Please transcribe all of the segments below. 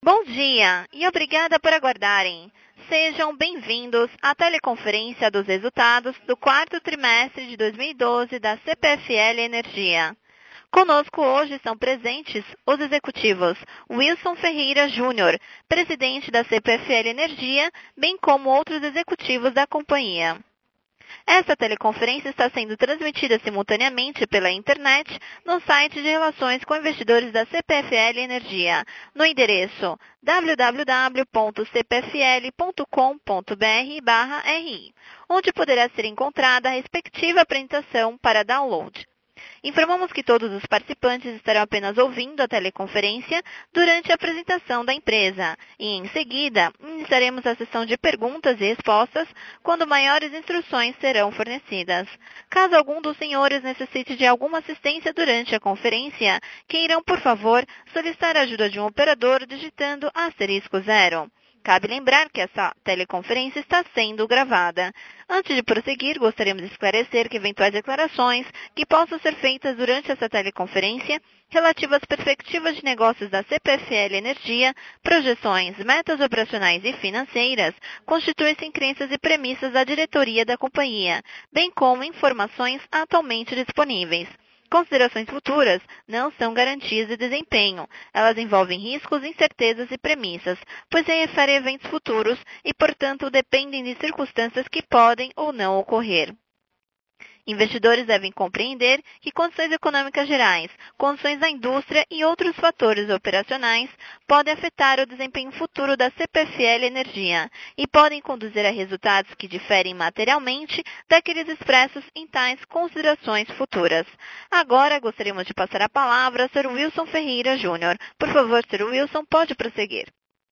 Bom dia e obrigada por aguardarem. Sejam bem-vindos à teleconferência dos resultados do quarto trimestre de 2012 da CPFL Energia. Conosco hoje estão presentes os executivos Wilson Ferreira Júnior, presidente da CPFL Energia, bem como outros executivos da companhia. Esta teleconferência está sendo transmitida simultaneamente pela internet no site de relações com investidores da CPFL Energia, no endereço www.cpfl.com.br/ri, onde poderá ser encontrada a respectiva apresentação para download. Informamos que todos os participantes estarão apenas ouvindo a teleconferência durante a apresentação da empresa e, em seguida, iniciaremos a sessão de perguntas e respostas quando maiores instruções serão fornecidas. Caso algum dos senhores necessite de alguma assistência durante a conferência, queiram, por favor, solicitar a ajuda de um operador digitando *0. Cabe lembrar que essa teleconferência está sendo gravada. Antes de prosseguir, gostaríamos de esclarecer que eventuais declarações que possam ser feitas durante essa teleconferência relativas às perspectivas de negócios da CPFL Energia, projeções, metas operacionais e financeiras, constituem-se crenças e premissas da diretoria da companhia, bem como informações atualmente disponíveis. Considerações futuras não são garantias de desempenho. Elas envolvem riscos, incertezas e premissas, pois se referem a eventos futuros e, portanto, dependem de circunstâncias que podem ou não ocorrer. Investidores devem compreender que condições econômicas gerais, condições da indústria e outros fatores operacionais podem afetar o desempenho futuro da CPFL Energia e podem conduzir a resultados que diferem materialmente daqueles expressos em tais considerações futuras. Agora gostaríamos de passar a palavra ao Sr. Wilson Ferreira Júnior. Por favor, Sr. Wilson, pode prosseguir.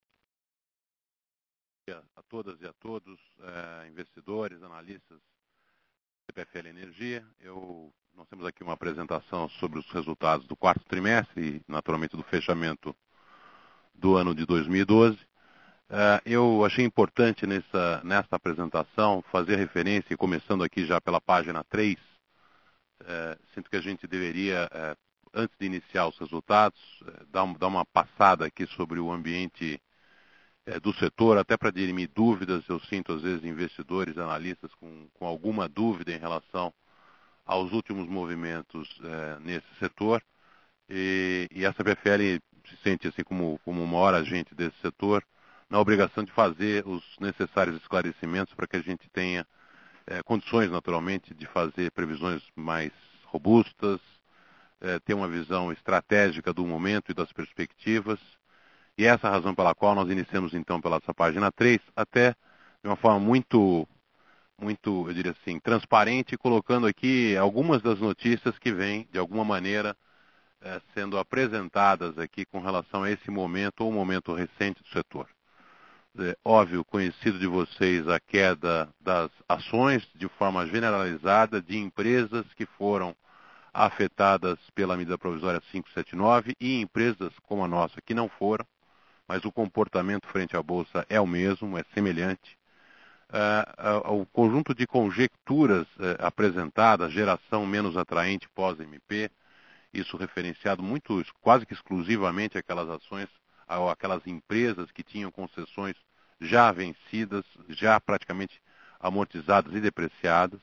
A todas e a todos, investidores, analistas CPFL Energia. Nós temos aqui uma apresentação sobre os resultados do quarto trimestre e, naturalmente, do fechamento do ano de 2012. Eu achei importante nesta apresentação fazer referência, começando aqui já pela página 3, sinto que a gente deveria, antes de iniciar os resultados, dar uma passada aqui sobre o ambiente do setor, até para dirimir dúvidas. Eu sinto, às vezes, investidores, analistas com alguma dúvida em relação aos últimos movimentos nesse setor. E a CPFL se sente, assim, como o maior agente desse setor, na obrigação de fazer os necessários esclarecimentos para que a gente tenha condições, naturalmente, de fazer previsões mais robustas, ter uma visão estratégica do momento e das perspectivas. E essa é a razão pela qual nós iniciamos, então, pela essa página 3, até de uma forma muito, eu diria assim, transparente, colocando aqui algumas das notícias que vêm, de alguma maneira, sendo apresentadas aqui com relação a esse momento, ou momento recente do setor. Óbvio, conhecido de vocês a queda das ações, de forma generalizada, de empresas que foram afetadas pela medida provisória 579 e empresas como a nossa que não foram, mas o comportamento frente à Bolsa é o mesmo, é semelhante. O conjunto de conjecturas apresentadas, geração menos atraente pós-MP, isso referenciado muito, quase que exclusivamente àquelas ações, aquelas empresas que tinham concessões já vencidas, já praticamente amortizadas e depreciadas.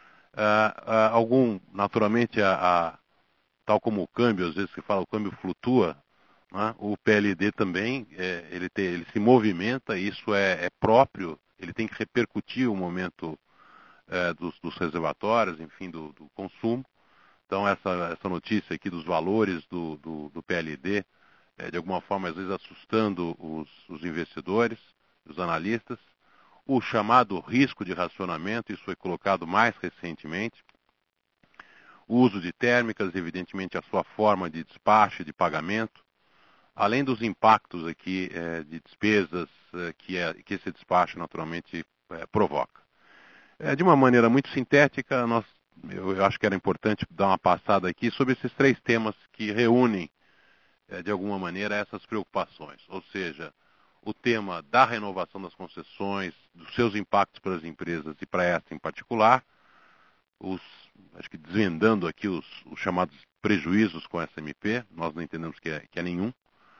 Naturalmente, tal como o câmbio, às vezes se fala, o câmbio flutua, né? O PLD também, ele se movimenta, isso é próprio, ele tem que repercutir o momento dos reservatórios, enfim, do consumo. Então, essa notícia aqui dos valores do PLD, de alguma forma, às vezes assustando os investidores, os analistas. O chamado risco de racionamento, isso foi colocado mais recentemente. O uso de térmicas, evidentemente, a sua forma de despacho, de pagamento. Além dos impactos aqui de despesas que esse despacho naturalmente provoca. De uma maneira muito sintética, eu acho que era importante dar uma passada aqui sobre esses três temas que reúnem, de alguma maneira, essas preocupações. Ou seja, o tema da renovação das concessões, dos seus impactos para as empresas e para esta em particular, acho que desvendando aqui os chamados prejuízos com essa MP, nós não entendemos que é nenhum.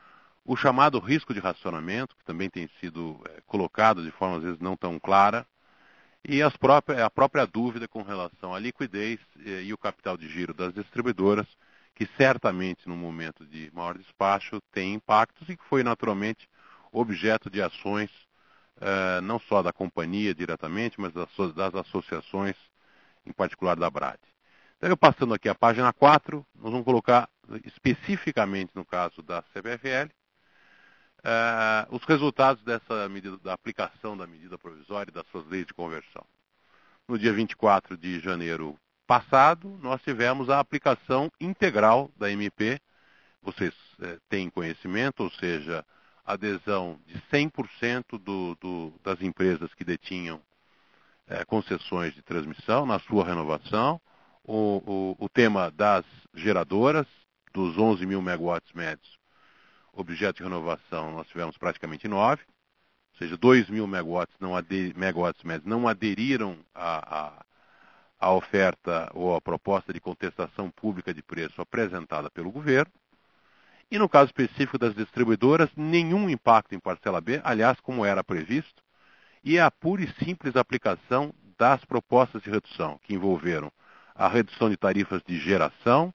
o chamado risco de racionamento, que também tem sido colocado de forma às vezes não tão clara, e a própria dúvida com relação à liquidez e o capital de giro das distribuidoras, que certamente no momento de maior despacho tem impactos e que foi naturalmente objeto de ações não só da companhia diretamente, mas das associações, em particular da BRAD. Então, eu passando aqui a página 4, nós vamos colocar especificamente no caso da CPFL, os resultados dessa medida, da aplicação da medida provisória e das suas leis de conversão. No dia 24 de janeiro passado, nós tivemos a aplicação integral da MP. Vocês têm conhecimento, ou seja, adesão de 100% das empresas que detinham concessões de transmissão na sua renovação. O tema das geradoras, dos 11 mil megawatts médios, objeto de renovação, nós tivemos praticamente 9, ou seja, 2 mil megawatts médios não aderiram à oferta ou à proposta de contestação pública de preço apresentada pelo governo. E no caso específico das distribuidoras, nenhum impacto em parcela B, aliás, como era previsto, e a pura e simples aplicação das propostas de redução, que envolveram a redução de tarifas de geração,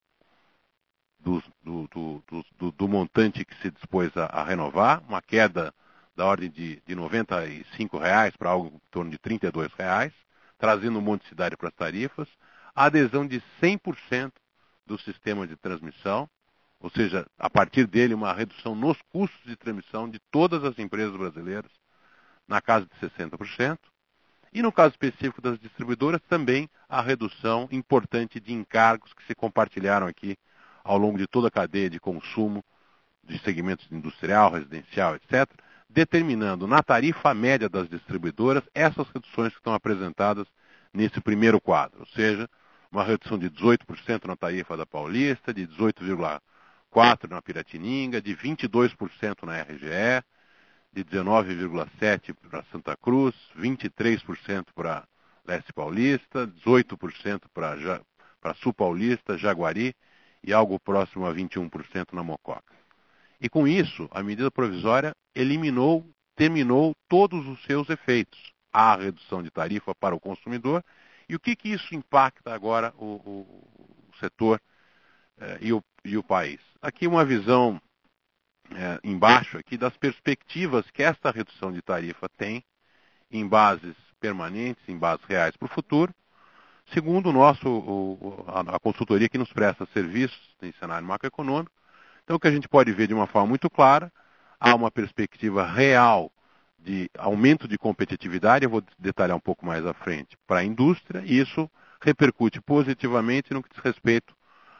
do montante que se dispôs a renovar, uma queda da ordem de R$ 95 para algo em torno de R$ 32, trazendo um monte de cidade para as tarifas, a adesão de 100% do sistema de transmissão, ou seja, a partir dele uma redução nos custos de transmissão de todas as empresas brasileiras, na casa de 60%, e no caso específico das distribuidoras, também a redução importante de encargos que se compartilharam aqui ao longo de toda a cadeia de consumo de segmentos industrial, residencial, etc., determinando na tarifa média das distribuidoras essas reduções que estão apresentadas nesse primeiro quadro, ou seja, uma redução de 18% na tarifa da Paulista, de 18,4% na Piratininga, de 22% na RGE, de 19,7% para Santa Cruz, 23% para Leste Paulista, 18% para Sul Paulista, Jaguari e algo próximo a 21% na Mococa. E com isso, a medida provisória terminou todos os seus efeitos. Há redução de tarifa para o consumidor. E o que isso impacta agora o setor e o país? Aqui uma visão embaixo aqui das perspectivas que esta redução de tarifa tem em bases permanentes, em bases reais para o futuro, segundo a consultoria que nos presta serviços em cenário macroeconômico. Então, o que a gente pode ver de uma forma muito clara, há uma perspectiva real de aumento de competitividade, eu vou detalhar um pouco mais à frente, para a indústria, e isso repercute positivamente no que diz respeito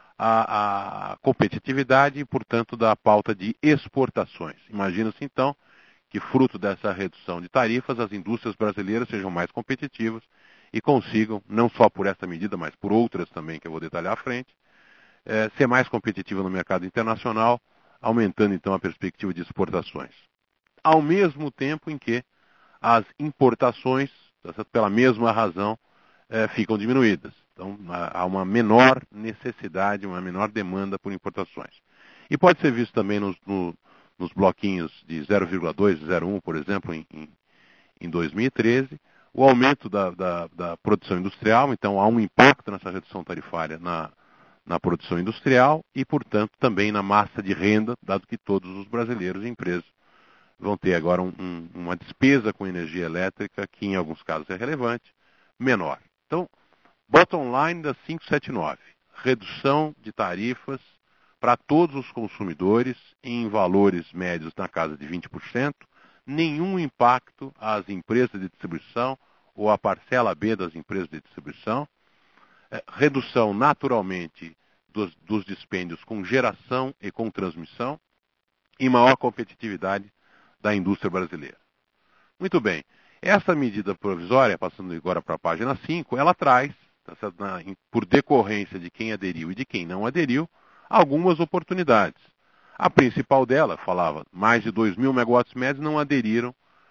à competitividade e, portanto, da pauta de exportações. Imagina-se, então, que fruto dessa redução de tarifas, as indústrias brasileiras sejam mais competitivas e consigam, não só por essa medida, mas por outras também que eu vou detalhar à frente, ser mais competitiva no mercado internacional, aumentando então a perspectiva de exportações. Ao mesmo tempo em que as importações, pela mesma razão, ficam diminuídas. Então, há uma menor necessidade, uma menor demanda por importações. E pode ser visto também nos bloquinhos de 0,2 e 0,1, por exemplo, em 2013, o aumento da produção industrial. Então, há um impacto nessa redução tarifária na produção industrial e, portanto, também na massa de renda, dado que todos os brasileiros e empresas vão ter agora uma despesa com energia elétrica, que em alguns casos é relevante, menor. Então, bottom line da 579, redução de tarifas para todos os consumidores em valores médios na casa de 20%, nenhum impacto às empresas de distribuição ou à parcela B das empresas de distribuição, redução naturalmente dos dispêndios com geração e com transmissão e maior competitividade da indústria brasileira. Muito bem, essa medida provisória, passando agora para a página 5, ela traz, por decorrência de quem aderiu e de quem não aderiu, algumas oportunidades. A principal dela, falava, mais de 2 mil megawatts médios não aderiram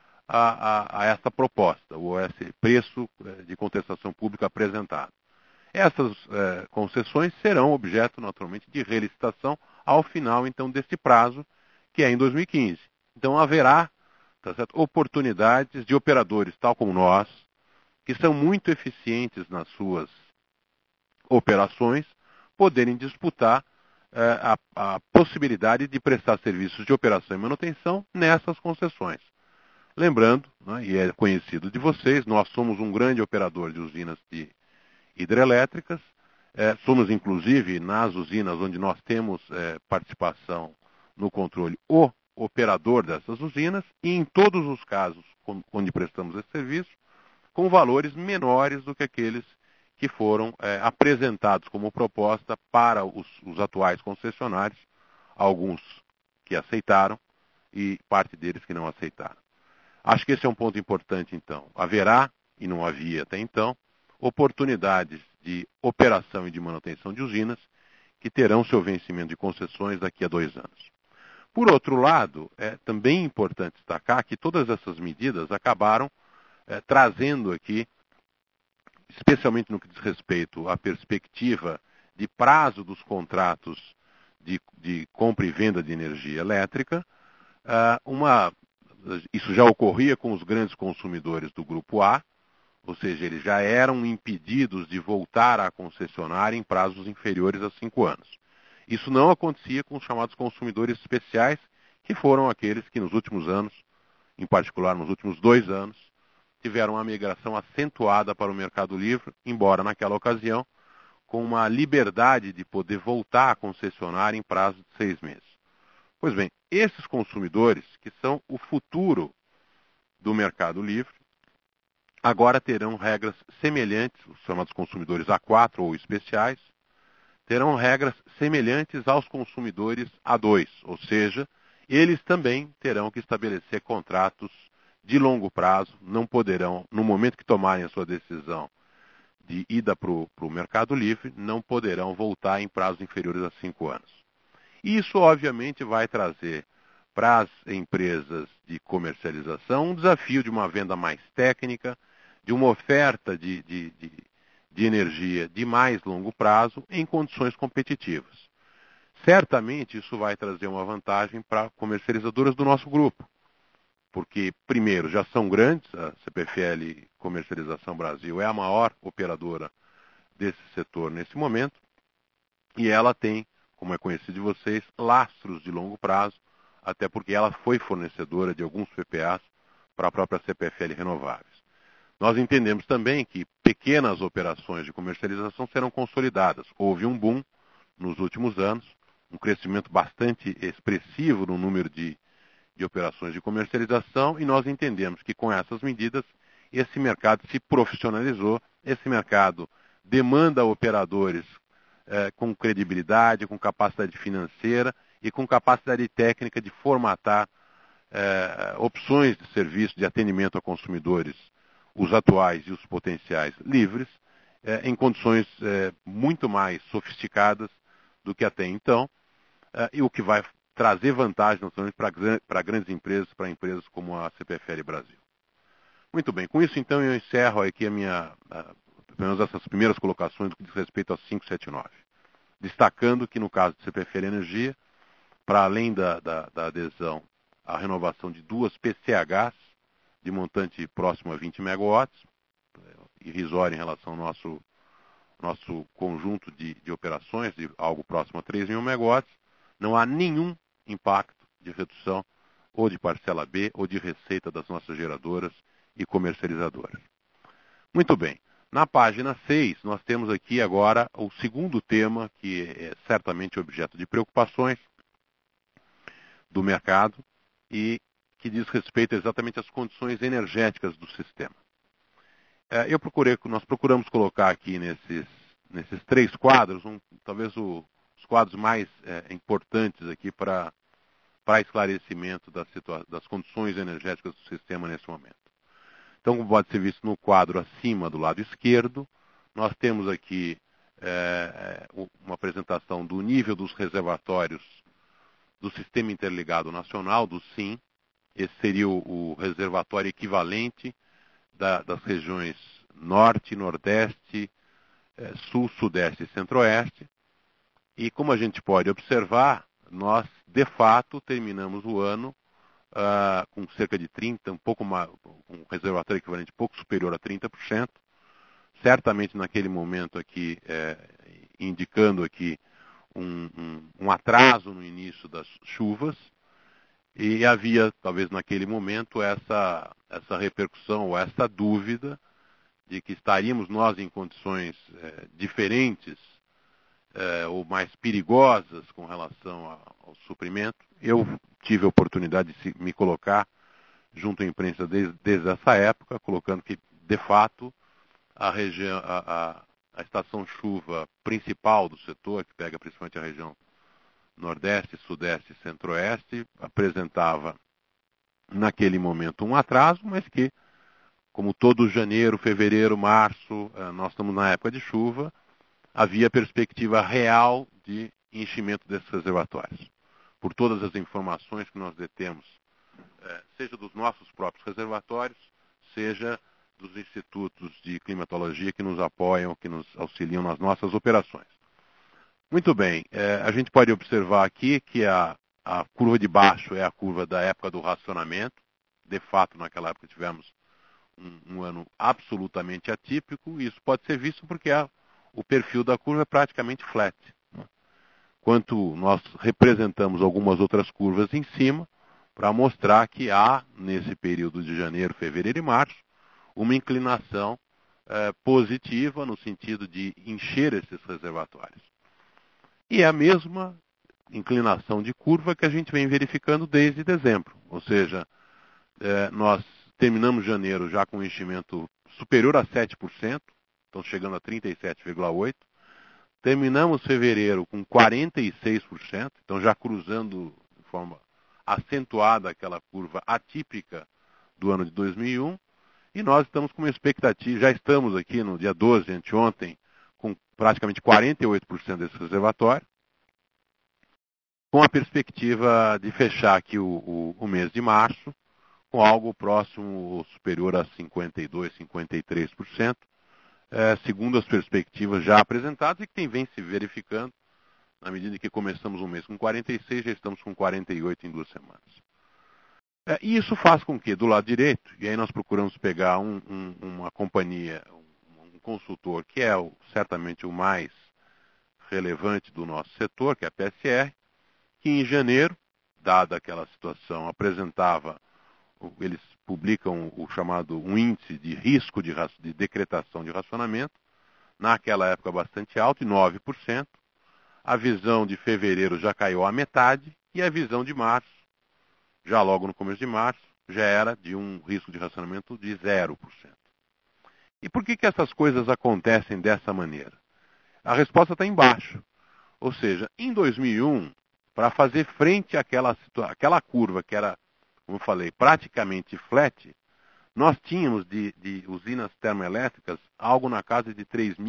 a essa proposta, ou a esse preço de contestação pública apresentado. Essas concessões serão objeto, naturalmente, de relicitação ao final, então, desse prazo, que é em 2015. Então haverá, tá certo, oportunidades de operadores, tal como nós, que são muito eficientes nas suas operações, poderem disputar a possibilidade de prestar serviços de operação e manutenção nessas concessões. Lembrando, né, e é conhecido de vocês, nós somos um grande operador de usinas de hidrelétricas, somos inclusive nas usinas onde nós temos participação no controle o operador dessas usinas, e em todos os casos onde prestamos esse serviço, com valores menores do que aqueles que foram apresentados como proposta para os atuais concessionários, alguns que aceitaram e parte deles que não aceitaram. Acho que esse é um ponto importante, então. Haverá, e não havia até então, oportunidades de operação e de manutenção de usinas que terão seu vencimento de concessões daqui a 2 anos. Por outro lado, é também importante destacar que todas essas medidas acabaram trazendo aqui, especialmente no que diz respeito à perspectiva de prazo dos contratos de compra e venda de energia elétrica, isso já ocorria com os grandes consumidores do Grupo A, ou seja, eles já eram impedidos de voltar à concessionária em prazos inferiores a 5 anos. Isso não acontecia com os chamados consumidores especiais, que foram aqueles que nos últimos anos, em particular nos últimos 2 anos, tiveram uma migração acentuada para o mercado livre, embora naquela ocasião com uma liberdade de poder voltar à concessionária em prazo de 6 meses. Pois bem, esses consumidores, que são o futuro do mercado livre, agora terão regras semelhantes, os chamados consumidores A4 ou especiais, terão regras semelhantes aos consumidores A2, ou seja, eles também terão que estabelecer contratos de longo prazo, não poderão, no momento que tomarem a sua decisão de ida para o mercado livre, não poderão voltar em prazos inferiores a 5 anos. Isso, obviamente, vai trazer para as empresas de comercialização um desafio de uma venda mais técnica, de uma oferta de energia de mais longo prazo em condições competitivas. Certamente isso vai trazer uma vantagem para comercializadoras do nosso grupo, porque, primeiro, já são grandes, a CPFL Comercialização Brasil é a maior operadora desse setor nesse momento, e ela tem, como é conhecido de vocês, lastros de longo prazo, até porque ela foi fornecedora de alguns PPAs para a própria CPFL Renováveis. Nós entendemos também que pequenas operações de comercialização serão consolidadas. Houve um boom nos últimos anos, um crescimento bastante expressivo no número de operações de comercialização, e nós entendemos que com essas medidas esse mercado se profissionalizou, esse mercado demanda operadores com credibilidade, com capacidade financeira e com capacidade técnica de formatar opções de serviço de atendimento a consumidores, os atuais e os potenciais livres, em condições muito mais sofisticadas do que até então, e o que vai trazer vantagem para grandes empresas, para empresas como a CPFL Brasil. Muito bem, com isso então eu encerro aqui pelo menos essas primeiras colocações do que diz respeito a 579. Destacando que no caso de CPFL Energia, para além da adesão à renovação de 2 PCHs, de montante próximo a 20 megawatts, irrisório em relação ao nosso conjunto de operações, de algo próximo a 3.000 megawatts, não há nenhum impacto de redução ou de parcela B ou de receita das nossas geradoras e comercializadoras. Muito bem. Na página 6, nós temos aqui agora o segundo tema, que é certamente objeto de preocupações do mercado e que diz respeito exatamente às condições energéticas do sistema. Nós procuramos colocar aqui nesses 3 quadros, talvez os quadros mais importantes aqui para esclarecimento das condições energéticas do sistema nesse momento. Então, como pode ser visto no quadro acima do lado esquerdo, nós temos aqui uma apresentação do nível dos reservatórios do Sistema Interligado Nacional, do SIN. Esse seria o reservatório equivalente das regiões Norte, Nordeste, Sul, Sudeste e Centro-Oeste. E como a gente pode observar, nós, de fato, terminamos o ano com cerca de 30%, um pouco mais, um reservatório equivalente pouco superior a 30%, certamente naquele momento aqui, indicando aqui um atraso no início das chuvas, e havia, talvez naquele momento, essa repercussão ou essa dúvida de que estaríamos nós em condições diferentes ou mais perigosas com relação ao suprimento. Eu tive a oportunidade de me colocar junto à imprensa desde essa época, colocando que, de fato, a estação chuva principal do setor, que pega principalmente a região Nordeste, Sudeste e Centro-Oeste, apresentava, naquele momento, um atraso, mas que, como todo janeiro, fevereiro, março, nós estamos na época de chuva, havia perspectiva real de enchimento desses reservatórios. Por todas as informações que nós detemos, seja dos nossos próprios reservatórios, seja dos institutos de climatologia que nos apoiam, que nos auxiliam nas nossas operações. Muito bem, a gente pode observar aqui que a curva de baixo é a curva da época do racionamento. De fato, naquela época tivemos um ano absolutamente atípico, e isso pode ser visto porque o perfil da curva é praticamente flat. Enquanto nós representamos algumas outras curvas em cima, para mostrar que há, nesse período de janeiro, fevereiro e março, uma inclinação positiva no sentido de encher esses reservatórios. E é a mesma inclinação de curva que a gente vem verificando desde dezembro. Ou seja, nós terminamos janeiro já com um enchimento superior a 7%, então chegando a 37,8%. Terminamos fevereiro com 46%, então já cruzando de forma acentuada aquela curva atípica do ano de 2001. E nós estamos com uma expectativa, já estamos aqui no dia 12, anteontem, com praticamente 48% desse reservatório, com a perspectiva de fechar aqui o mês de março com algo próximo ou superior a 52%, 53%, segundo as perspectivas já apresentadas e que vem se verificando na medida que começamos um mês com 46%, já estamos com 48% em 2 semanas. E isso faz com que, do lado direito, e aí nós procuramos pegar uma companhia, um consultor, que é certamente o mais relevante do nosso setor, que é a PSR, que em janeiro, dada aquela situação, eles publicam um índice de risco de decretação de racionamento, naquela época bastante alto, 9%. A visão de fevereiro já caiu à metade, e a visão de março, já logo no começo de março, já era de um risco de racionamento de 0%. E por que essas coisas acontecem dessa maneira? A resposta está embaixo. Ou seja, em 2001, para fazer frente àquela curva que era, como eu falei, praticamente flat, nós tínhamos de usinas termoelétricas algo na casa de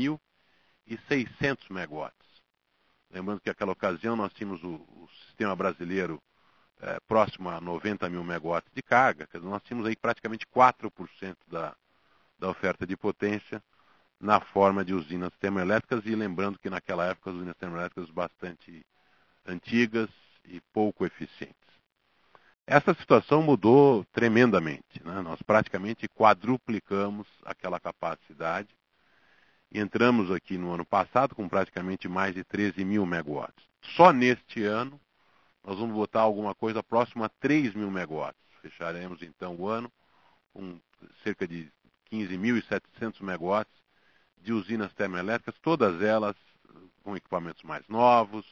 3.600 megawatts. Lembrando que naquela ocasião nós tínhamos o sistema brasileiro próximo a 90 mil megawatts de carga, quer dizer, nós tínhamos aí praticamente 4% da oferta de potência na forma de usinas termoelétricas, e lembrando que naquela época as usinas termoelétricas bastante antigas e pouco eficientes. Essa situação mudou tremendamente, né? Nós praticamente quadruplicamos aquela capacidade e entramos aqui no ano passado com praticamente mais de 13 mil megawatts. Só neste ano nós vamos botar alguma coisa próxima a 3 mil megawatts. Fecharemos então o ano com cerca de 15.700 megawatts de usinas termoelétricas, todas elas com equipamentos mais novos,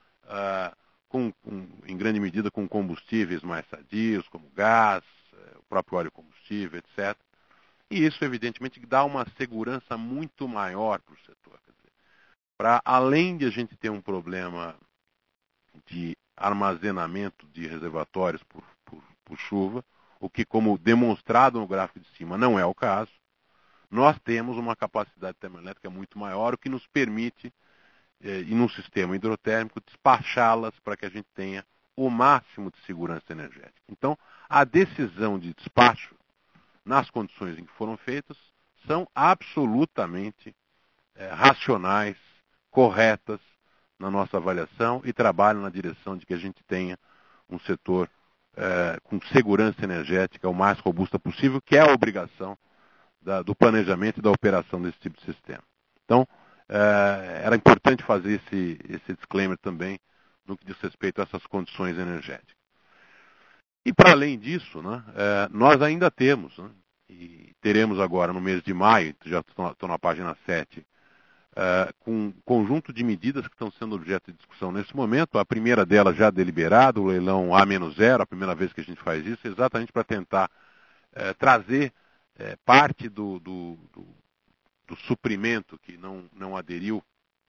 em grande medida com combustíveis mais sadios, como gás, o próprio óleo combustível, etc. E isso, evidentemente, dá uma segurança muito maior para o setor. Para além de a gente ter um problema de armazenamento de reservatórios por chuva, o que, como demonstrado no gráfico de cima, não é o caso, nós temos uma capacidade termoelétrica muito maior, o que nos permite, e num sistema hidrotérmico, despachá-las para que a gente tenha o máximo de segurança energética. Então, a decisão de despacho, nas condições em que foram feitas, são absolutamente racionais, corretas, na nossa avaliação e trabalham na direção de que a gente tenha um setor com segurança energética o mais robusta possível, que é a obrigação do planejamento e da operação desse tipo de sistema. Então, era importante fazer esse disclaimer também no que diz respeito a essas condições energéticas. E, para além disso, né, nós ainda temos, né, e teremos agora no mês de maio, já estou na página 7, com um conjunto de medidas que estão sendo objeto de discussão nesse momento. A primeira delas já deliberada, o leilão A-0, a primeira vez que a gente faz isso, exatamente para tentar trazer parte do suprimento que não aderiu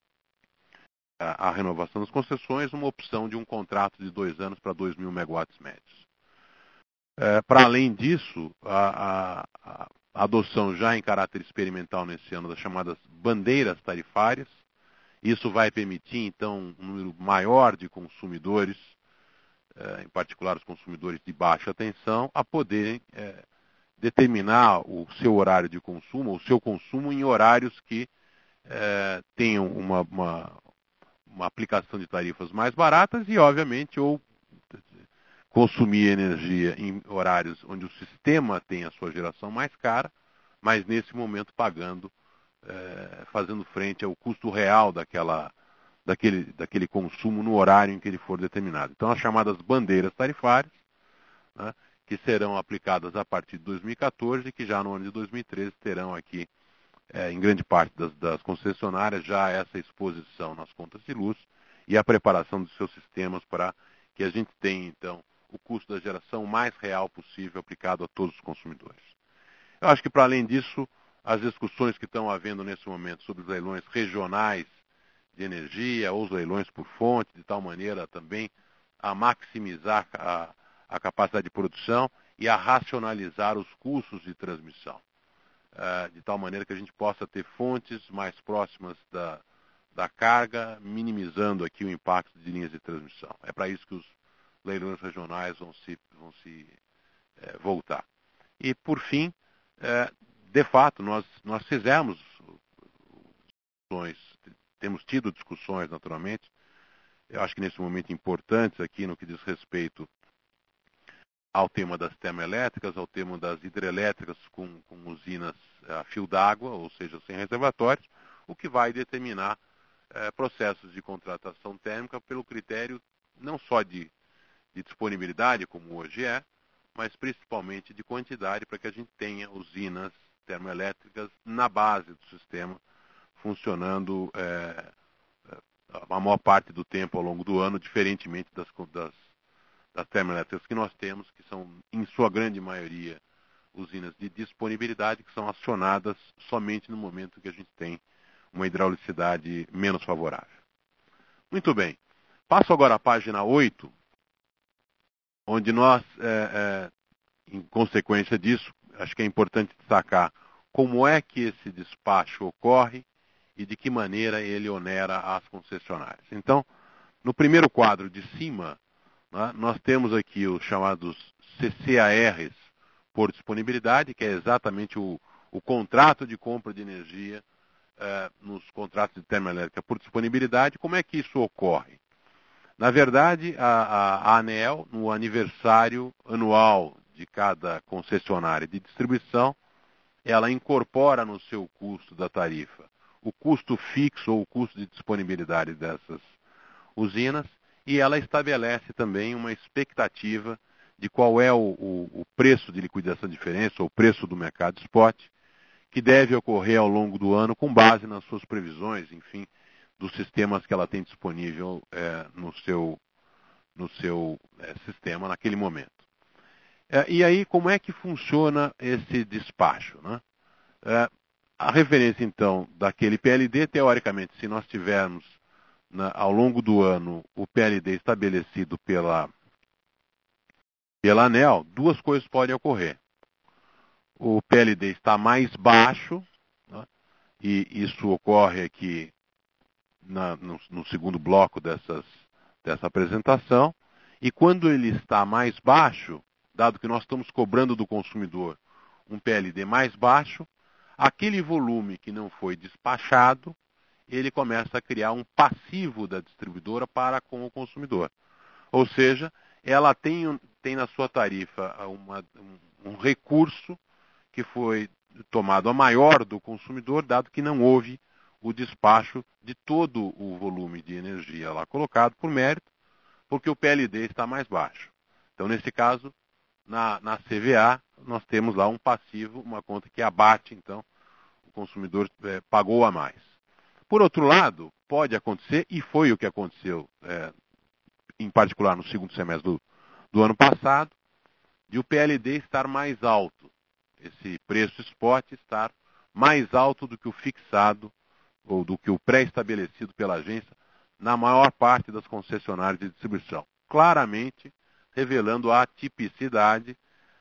à renovação das concessões, uma opção de um contrato de 2 anos para 2.000 megawatts médios. Para além disso, a adoção já em caráter experimental nesse ano das chamadas bandeiras tarifárias. Isso vai permitir, então, um número maior de consumidores, em particular os consumidores de baixa tensão, a poderem determinar o seu horário de consumo, o seu consumo em horários que tenham uma aplicação de tarifas mais baratas e, obviamente, ou consumir energia em horários onde o sistema tem a sua geração mais cara, mas nesse momento pagando, fazendo frente ao custo real daquele consumo no horário em que ele for determinado. Então, as chamadas bandeiras tarifárias, né, que serão aplicadas a partir de 2014 e que já no ano de 2013 terão aqui, em grande parte das concessionárias, já essa exposição nas contas de luz e a preparação dos seus sistemas para que a gente tenha, então, o custo da geração mais real possível aplicado a todos os consumidores. Eu acho que, para além disso, as discussões que estão havendo nesse momento sobre os leilões regionais de energia ou os leilões por fonte, de tal maneira também a maximizar a capacidade de produção e a racionalizar os custos de transmissão, de tal maneira que a gente possa ter fontes mais próximas da carga, minimizando aqui o impacto de linhas de transmissão. É para isso que os leilões regionais vão se voltar. E, por fim, de fato, nós fizemos discussões, temos tido discussões, naturalmente, eu acho que nesse momento importantes aqui no que diz respeito ao tema das termoelétricas, ao tema das hidrelétricas com usinas a fio d'água, ou seja, sem reservatórios, o que vai determinar processos de contratação térmica pelo critério não só de disponibilidade, como hoje mas principalmente de quantidade, para que a gente tenha usinas termoelétricas na base do sistema, funcionando a maior parte do tempo ao longo do ano, diferentemente das termoelétricas que nós temos, que são, em sua grande maioria, usinas de disponibilidade, que são acionadas somente no momento que a gente tem uma hidraulicidade menos favorável. Muito bem. Passo agora à página 8, onde nós, em consequência disso, acho que é importante destacar como é que esse despacho ocorre e de que maneira ele onera as concessionárias. Então, no primeiro quadro de cima, né, nós temos aqui os chamados CCARs por disponibilidade, que é exatamente o contrato de compra de energia nos contratos de termoelétrica por disponibilidade. Como é que isso ocorre? Na verdade, a ANEEL, no aniversário anual de cada concessionária de distribuição, ela incorpora no seu custo da tarifa o custo fixo ou o custo de disponibilidade dessas usinas e ela estabelece também uma expectativa de qual é o preço de liquidação de diferença, ou o preço do mercado spot, que deve ocorrer ao longo do ano com base nas suas previsões, enfim, dos sistemas que ela tem disponível no seu sistema naquele momento. E aí, como é que funciona esse despacho, né? A referência, então, daquele PLD, teoricamente, se nós tivermos, ao longo do ano, o PLD estabelecido pela ANEEL, duas coisas podem ocorrer. O PLD está mais baixo, né? E isso ocorre aqui no segundo bloco dessa apresentação, e quando ele está mais baixo, dado que nós estamos cobrando do consumidor um PLD mais baixo, aquele volume que não foi despachado, ele começa a criar um passivo da distribuidora para com o consumidor. Ou seja, ela tem na sua tarifa um recurso que foi tomado a maior do consumidor, dado que não houve o despacho de todo o volume de energia lá colocado por mérito, porque o PLD está mais baixo. Então, nesse caso, na CVA, nós temos lá um passivo, uma conta que abate, então, o consumidor pagou a mais. Por outro lado, pode acontecer, e foi o que aconteceu, em particular no segundo semestre do ano passado, de o PLD estar mais alto, esse preço spot estar mais alto do que o fixado ou do que o pré-estabelecido pela agência na maior parte das concessionárias de distribuição, claramente revelando a atipicidade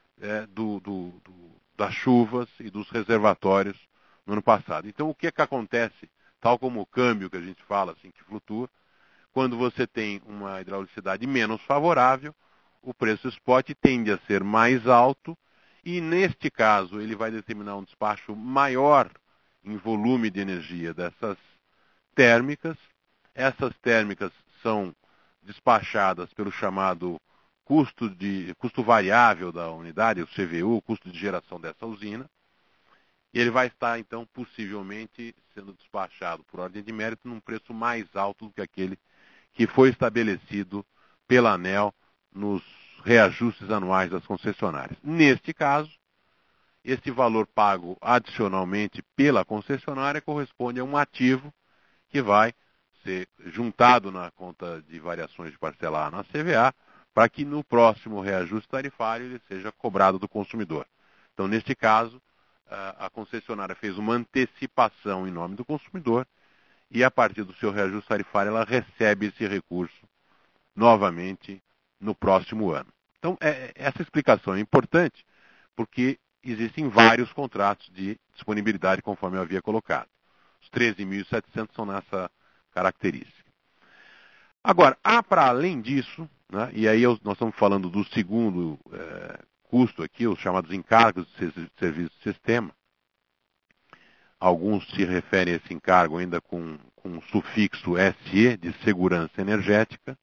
das chuvas e dos reservatórios no ano passado. Então, o que acontece, tal como o câmbio que a gente fala, assim, que flutua, quando você tem uma hidraulicidade menos favorável, o preço spot tende a ser mais alto e, neste caso, ele vai determinar um despacho maior em volume de energia dessas térmicas. Essas térmicas são despachadas pelo chamado custo variável da unidade, o CVU, o custo de geração dessa usina. E ele vai estar, então, possivelmente sendo despachado por ordem de mérito num preço mais alto do que aquele que foi estabelecido pela ANEEL nos reajustes anuais das concessionárias. Neste caso, esse valor pago adicionalmente pela concessionária corresponde a um ativo que vai ser juntado na conta de variações de parcelar na CVA, para que no próximo reajuste tarifário ele seja cobrado do consumidor. Então, neste caso, a concessionária fez uma antecipação em nome do consumidor e, a partir do seu reajuste tarifário, ela recebe esse recurso novamente no próximo ano. Então, essa explicação é importante porque existem vários contratos de disponibilidade, conforme eu havia colocado. Os 13.700 são nessa característica. Agora, há para além disso, né, e aí nós estamos falando do segundo custo aqui, os chamados encargos de serviço de sistema. Alguns se referem a esse encargo ainda com o sufixo SE, de segurança energética,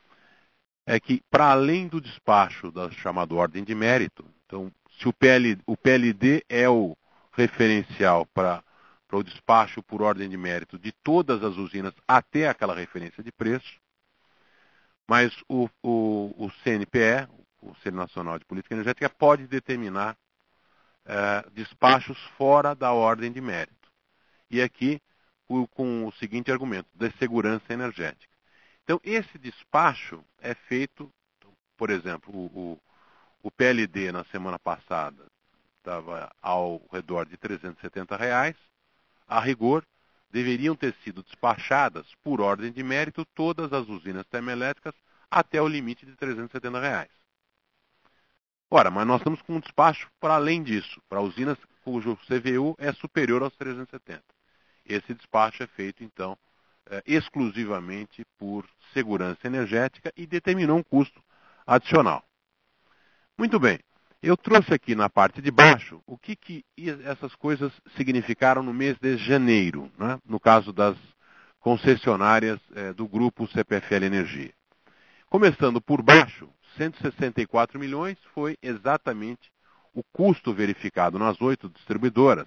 é que, para além do despacho da chamada ordem de mérito, então, se o PLD é o referencial para o despacho por ordem de mérito de todas as usinas até aquela referência de preço, mas o CNPE, o Conselho Nacional de Política Energética, pode determinar despachos fora da ordem de mérito. E aqui, com o seguinte argumento, de segurança energética. Então, esse despacho é feito, por exemplo, o PLD na semana passada estava ao redor de R$ 370. A rigor, deveriam ter sido despachadas, por ordem de mérito, todas as usinas termoelétricas até o limite de R$ 370. Ora, mas nós estamos com um despacho para além disso, para usinas cujo CVU é superior aos 370. Esse despacho é feito, então, exclusivamente por segurança energética e determinou um custo adicional. Muito bem, eu trouxe aqui na parte de baixo o que essas coisas significaram no mês de janeiro, né? No caso das concessionárias do grupo CPFL Energia. Começando por baixo, 164 milhões foi exatamente o custo verificado nas 8 distribuidoras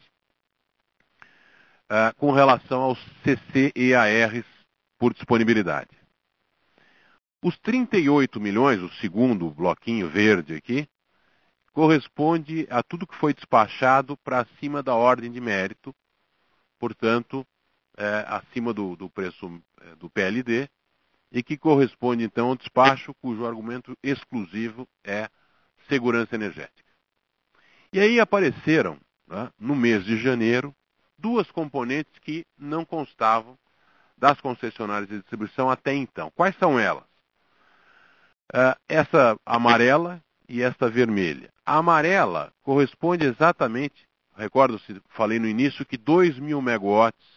com relação aos CCEARs por disponibilidade. Os 38 milhões, o segundo bloquinho verde aqui, corresponde a tudo que foi despachado para acima da ordem de mérito, portanto, acima do preço do PLD, e que corresponde, então, ao despacho cujo argumento exclusivo é segurança energética. E aí apareceram, né, no mês de janeiro, duas componentes que não constavam das concessionárias de distribuição até então. Quais são elas? Essa amarela e esta vermelha. A amarela corresponde exatamente, recordo-se, falei no início, que 2.000 megawatts,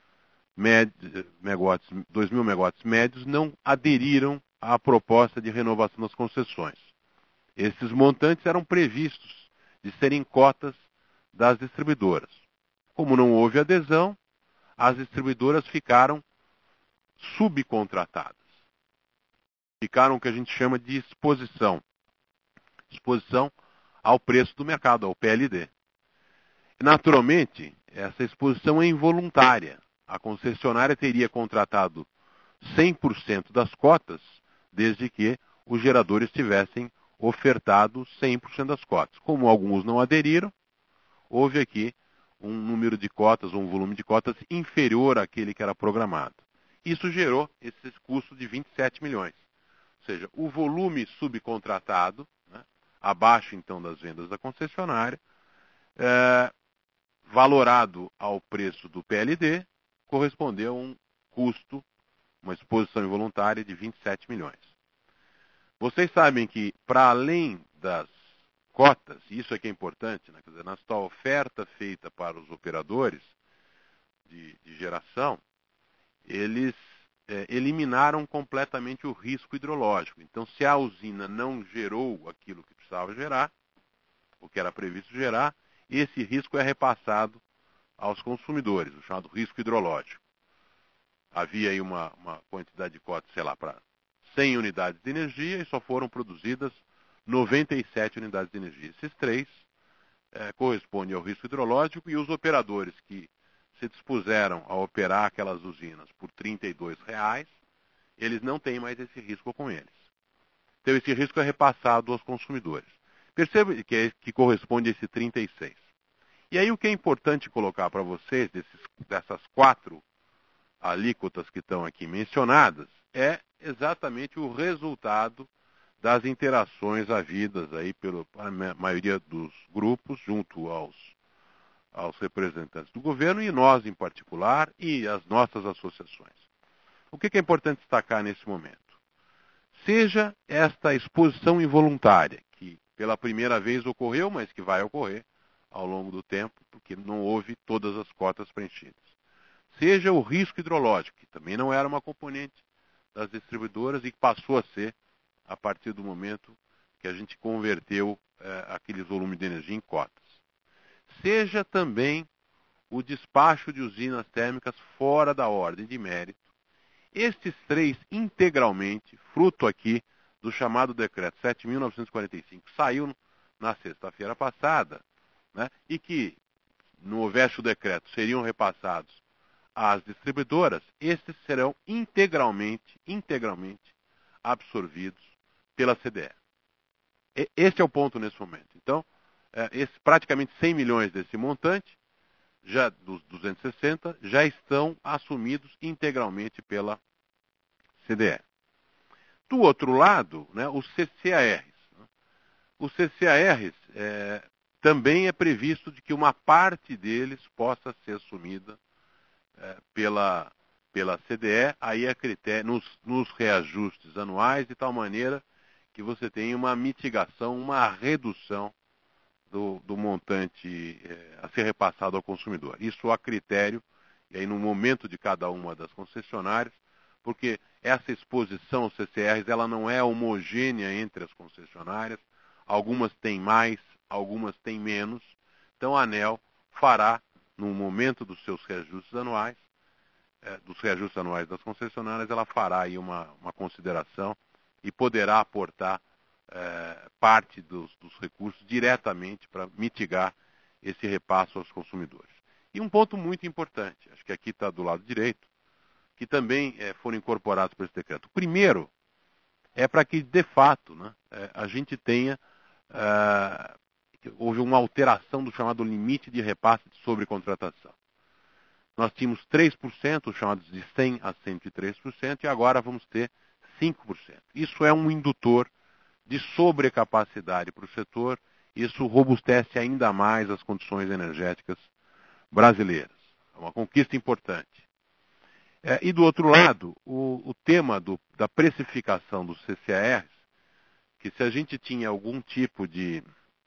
2.000 megawatts médios não aderiram à proposta de renovação das concessões. Esses montantes eram previstos de serem cotas das distribuidoras. Como não houve adesão, as distribuidoras ficaram subcontratadas. Ficaram o que a gente chama de exposição ao preço do mercado, ao PLD. Naturalmente, essa exposição é involuntária. A concessionária teria contratado 100% das cotas, desde que os geradores tivessem ofertado 100% das cotas. Como alguns não aderiram, houve aqui um número de cotas, um volume de cotas inferior àquele que era programado. Isso gerou esse custo de 27 milhões. Ou seja, o volume subcontratado, né, abaixo então das vendas da concessionária, valorado ao preço do PLD, correspondeu a um custo, uma exposição involuntária de 27 milhões. Vocês sabem que, para além das cotas, isso é que é importante, né? Quer dizer, nessa oferta feita para os operadores de geração, eles eliminaram completamente o risco hidrológico. Então, se a usina não gerou aquilo que precisava gerar, o que era previsto gerar, esse risco é repassado aos consumidores, o chamado risco hidrológico. Havia aí uma quantidade de cotas, sei lá, para 100 unidades de energia e só foram produzidas 97 unidades de energia. Esses três correspondem ao risco hidrológico, e os operadores que se dispuseram a operar aquelas usinas por R$ 32,00, eles não têm mais esse risco com eles. Então esse risco é repassado aos consumidores. Perceba que corresponde a esse 36. E aí o que é importante colocar para vocês, dessas 4 alíquotas que estão aqui mencionadas, é exatamente o resultado das interações havidas aí pela maioria dos grupos, junto aos representantes do governo, e nós em particular, e as nossas associações. O que é importante destacar nesse momento? Seja esta exposição involuntária, que pela primeira vez ocorreu, mas que vai ocorrer ao longo do tempo, porque não houve todas as cotas preenchidas. Seja o risco hidrológico, que também não era uma componente das distribuidoras e que passou a ser a partir do momento que a gente converteu aqueles volumes de energia em cotas. Seja também o despacho de usinas térmicas fora da ordem de mérito. Estes 3 integralmente, fruto aqui do chamado decreto 7.945, saiu na sexta-feira passada, né, e que, não houvesse o decreto, seriam repassados às distribuidoras, estes serão integralmente absorvidos pela CDE. Este é o ponto nesse momento. Então, praticamente 100 milhões desse montante, já dos 260, já estão assumidos integralmente pela CDE. Do outro lado, né, os CCARs. Os CCARs também é previsto de que uma parte deles possa ser assumida pela CDE, aí é critério, nos reajustes anuais, de tal maneira que você tenha uma mitigação, uma redução do montante a ser repassado ao consumidor. Isso a critério, e aí no momento de cada uma das concessionárias, porque essa exposição aos CCRs ela não é homogênea entre as concessionárias, algumas têm mais, algumas têm menos, então a ANEEL fará, no momento dos seus reajustes anuais, dos reajustes anuais das concessionárias, ela fará aí uma consideração e poderá aportar parte dos recursos diretamente para mitigar esse repasso aos consumidores. E um ponto muito importante, acho que aqui está do lado direito, que também foram incorporados por esse decreto. O primeiro é para que, de fato, né, a gente tenha, houve uma alteração do chamado limite de repasse de sobrecontratação. Nós tínhamos 3%, chamados de 100% a 103%, e agora vamos ter 5%. Isso é um indutor de sobrecapacidade para o setor, isso robustece ainda mais as condições energéticas brasileiras. É uma conquista importante. E do outro lado, o tema da precificação dos CCARs, que se a gente tinha algum tipo de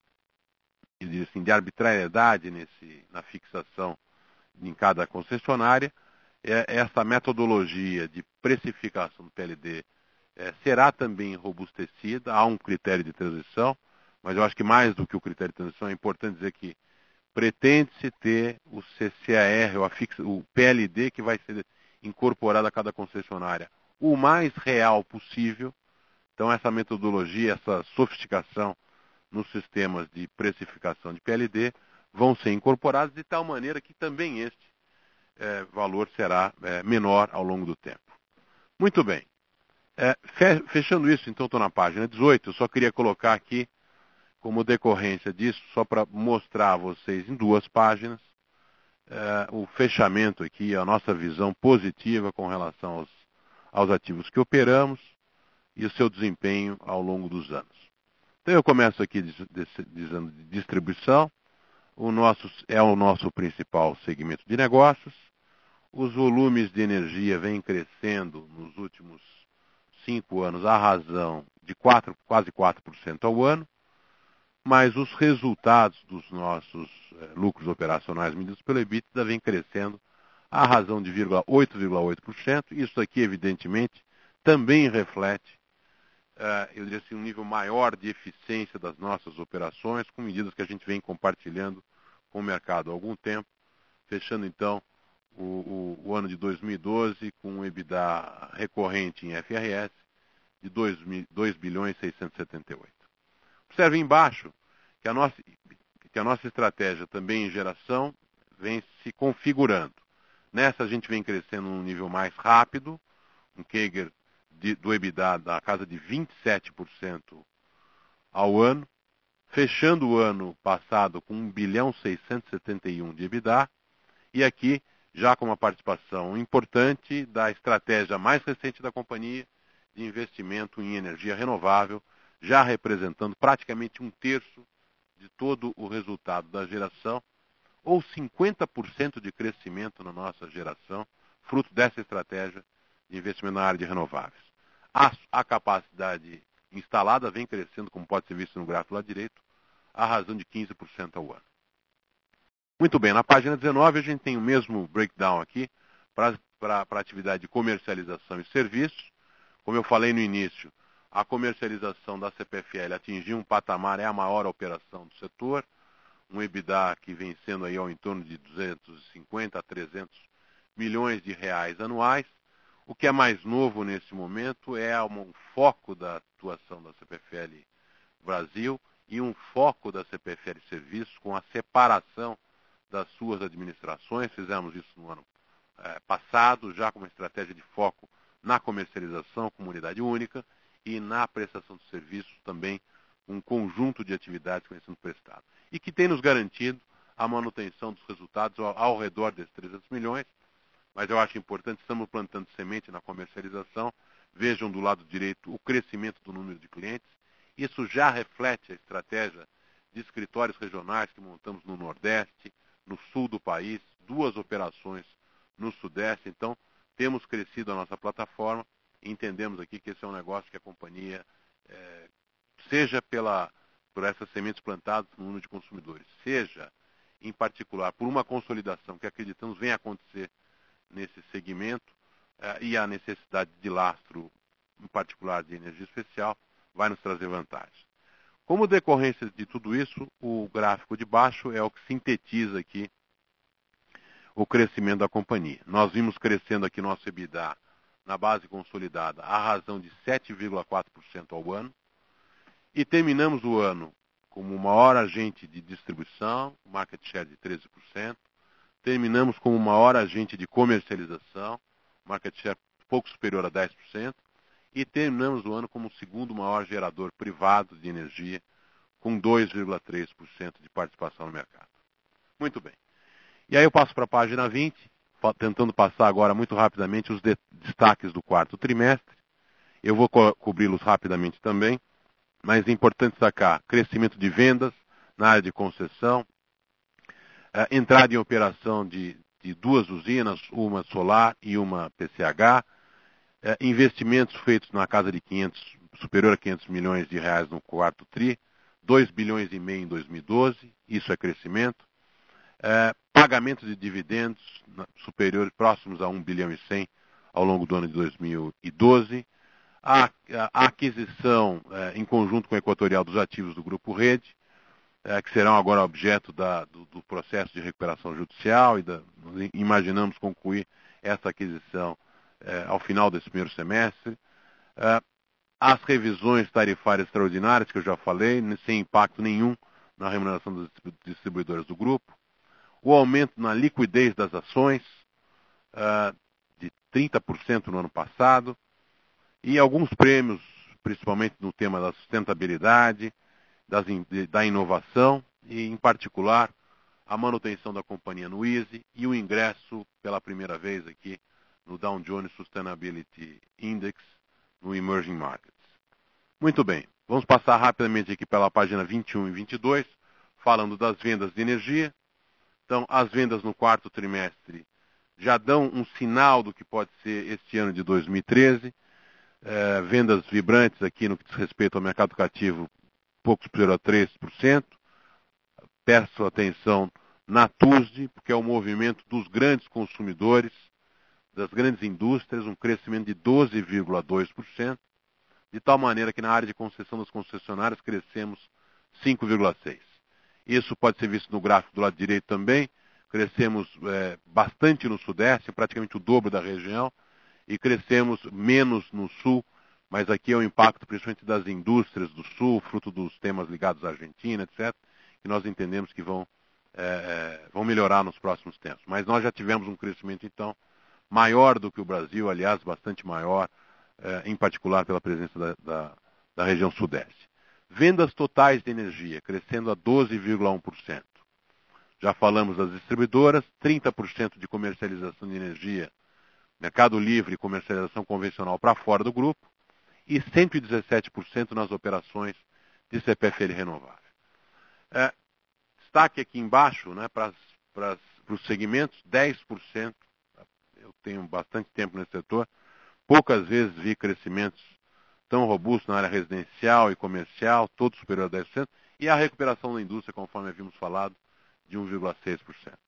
arbitrariedade na fixação em cada concessionária, essa metodologia de precificação do PLD será também robustecida, há um critério de transição, mas eu acho que mais do que o critério de transição é importante dizer que pretende-se ter o CCAR, o PLD, que vai ser incorporado a cada concessionária o mais real possível. Então, essa metodologia, essa sofisticação nos sistemas de precificação de PLD vão ser incorporados de tal maneira que também este valor será menor ao longo do tempo. Muito bem. Fechando isso, então, estou na página 18. Eu só queria colocar aqui, como decorrência disso, só para mostrar a vocês em 2 páginas, o fechamento aqui, a nossa visão positiva com relação aos ativos que operamos e o seu desempenho ao longo dos anos. Então eu começo aqui dizendo de distribuição. É o nosso principal segmento de negócios. Os volumes de energia vêm crescendo nos últimos 5 anos à razão de quase 4% ao ano, mas os resultados dos nossos lucros operacionais medidos pelo EBITDA vêm crescendo à razão de 8,8%. Isso aqui, evidentemente, também reflete, eu diria assim, um nível maior de eficiência das nossas operações, com medidas que a gente vem compartilhando com o mercado há algum tempo, fechando então o ano de 2012 com um EBITDA recorrente em FRS de 2 bilhões 678. Observe embaixo que a nossa estratégia também em geração vem se configurando. Nessa a gente vem crescendo num nível mais rápido, um CAGR do EBITDA da casa de 27% ao ano, fechando o ano passado com 1 bilhão 671 de EBITDA, e aqui já com uma participação importante da estratégia mais recente da companhia de investimento em energia renovável, já representando praticamente 1/3 de todo o resultado da geração, ou 50% de crescimento na nossa geração, fruto dessa estratégia de investimento na área de renováveis. A capacidade instalada vem crescendo, como pode ser visto no gráfico lá direito, à razão de 15% ao ano. Muito bem, na página 19 a gente tem o mesmo breakdown aqui para a atividade de comercialização e serviços. Como eu falei no início, a comercialização da CPFL atingiu um patamar, é a maior operação do setor, um EBITDA que vem sendo aí ao entorno de 250 a 300 milhões de reais anuais. O que é mais novo nesse momento é um foco da atuação da CPFL Brasil e um foco da CPFL Serviços com a separação das suas administrações. Fizemos isso no ano passado, já com uma estratégia de foco na comercialização, comunidade única, e na prestação de serviços também, um conjunto de atividades que vem sendo prestado. E que tem nos garantido a manutenção dos resultados ao redor desses 300 milhões, mas eu acho importante, estamos plantando semente na comercialização. Vejam do lado direito o crescimento do número de clientes. Isso já reflete a estratégia de escritórios regionais que montamos no Nordeste, no Sul do país, 2 operações no Sudeste. Então, temos crescido a nossa plataforma e entendemos aqui que esse é um negócio que a companhia, seja por essas sementes plantadas no número de consumidores, seja, em particular, por uma consolidação que acreditamos venha acontecer nesse segmento e a necessidade de lastro, em particular de energia especial, vai nos trazer vantagens. Como decorrência de tudo isso, o gráfico de baixo é o que sintetiza aqui o crescimento da companhia. Nós vimos crescendo aqui nosso EBITDA na base consolidada à razão de 7,4% ao ano e terminamos o ano como o maior agente de distribuição, market share de 13%, terminamos como o maior agente de comercialização, market share pouco superior a 10%, e terminamos o ano como o segundo maior gerador privado de energia, com 2,3% de participação no mercado. Muito bem. E aí eu passo para a página 20, tentando passar agora muito rapidamente os destaques do 4º trimestre. Eu vou cobri-los rapidamente também, mas é importante destacar crescimento de vendas na área de concessão, entrada em operação de 2 usinas, uma solar e uma PCH, investimentos feitos na casa de superior a 500 milhões de reais no 4º tri, 2 bilhões e meio em 2012, isso é crescimento, pagamento de dividendos superiores, próximos a 1 bilhão e 100 ao longo do ano de 2012, a aquisição em conjunto com a Equatorial dos ativos do Grupo Rede, que serão agora objeto do processo de recuperação judicial nós imaginamos concluir essa aquisição ao final desse primeiro semestre. As revisões tarifárias extraordinárias, que eu já falei, sem impacto nenhum na remuneração dos distribuidores do grupo. O aumento na liquidez das ações, de 30% no ano passado, e alguns prêmios, principalmente no tema da sustentabilidade, da inovação, e em particular a manutenção da companhia no Easy e o ingresso pela primeira vez aqui no Dow Jones Sustainability Index no Emerging Markets. Muito bem, vamos passar rapidamente aqui pela página 21 e 22, falando das vendas de energia. Então, as vendas no quarto trimestre já dão um sinal do que pode ser este ano de 2013. Vendas vibrantes aqui no que diz respeito ao mercado cativo, pouco superior a 3%. Peço atenção na TUSD, porque é o movimento dos grandes consumidores, das grandes indústrias, um crescimento de 12,2%, de tal maneira que na área de concessão das concessionárias crescemos 5,6%. Isso pode ser visto no gráfico do lado direito também. Crescemos bastante no Sudeste, praticamente o dobro da região, e crescemos menos no Sul, mas aqui é o impacto principalmente das indústrias do Sul, fruto dos temas ligados à Argentina, etc., que nós entendemos que vão melhorar nos próximos tempos. Mas nós já tivemos um crescimento, então, maior do que o Brasil, aliás, bastante maior, em particular pela presença da região Sudeste. Vendas totais de energia, crescendo a 12,1%. Já falamos das distribuidoras, 30% de comercialização de energia, mercado livre e comercialização convencional para fora do grupo, e 117% nas operações de CPFL renovável. Destaque aqui embaixo, né, para os segmentos, 10%. Eu tenho bastante tempo nesse setor, poucas vezes vi crescimentos tão robustos na área residencial e comercial, todos superior a 10%, e a recuperação da indústria, conforme havíamos falado, de 1,6%.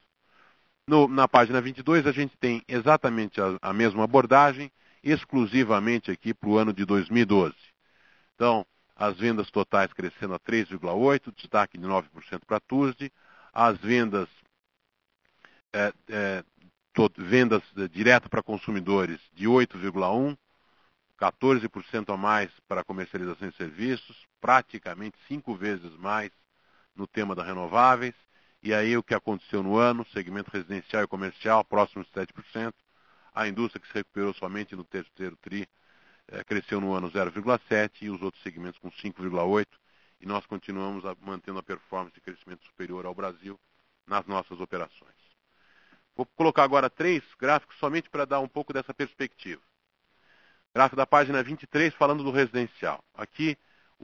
Na página 22, a gente tem exatamente a mesma abordagem, exclusivamente aqui para o ano de 2012. Então, as vendas totais crescendo a 3,8%, destaque de 9% para a TUSD, as vendas direto para consumidores de 8,1%, 14% a mais para comercialização de serviços, praticamente 5 vezes mais no tema das renováveis. E aí o que aconteceu no ano, segmento residencial e comercial, próximo de 7%, a indústria que se recuperou somente no terceiro TRI, cresceu no ano 0,7% e os outros segmentos com 5,8%, e nós continuamos mantendo a performance de crescimento superior ao Brasil nas nossas operações. Vou colocar agora 3 gráficos somente para dar um pouco dessa perspectiva. Gráfico da página 23, falando do residencial. Aqui,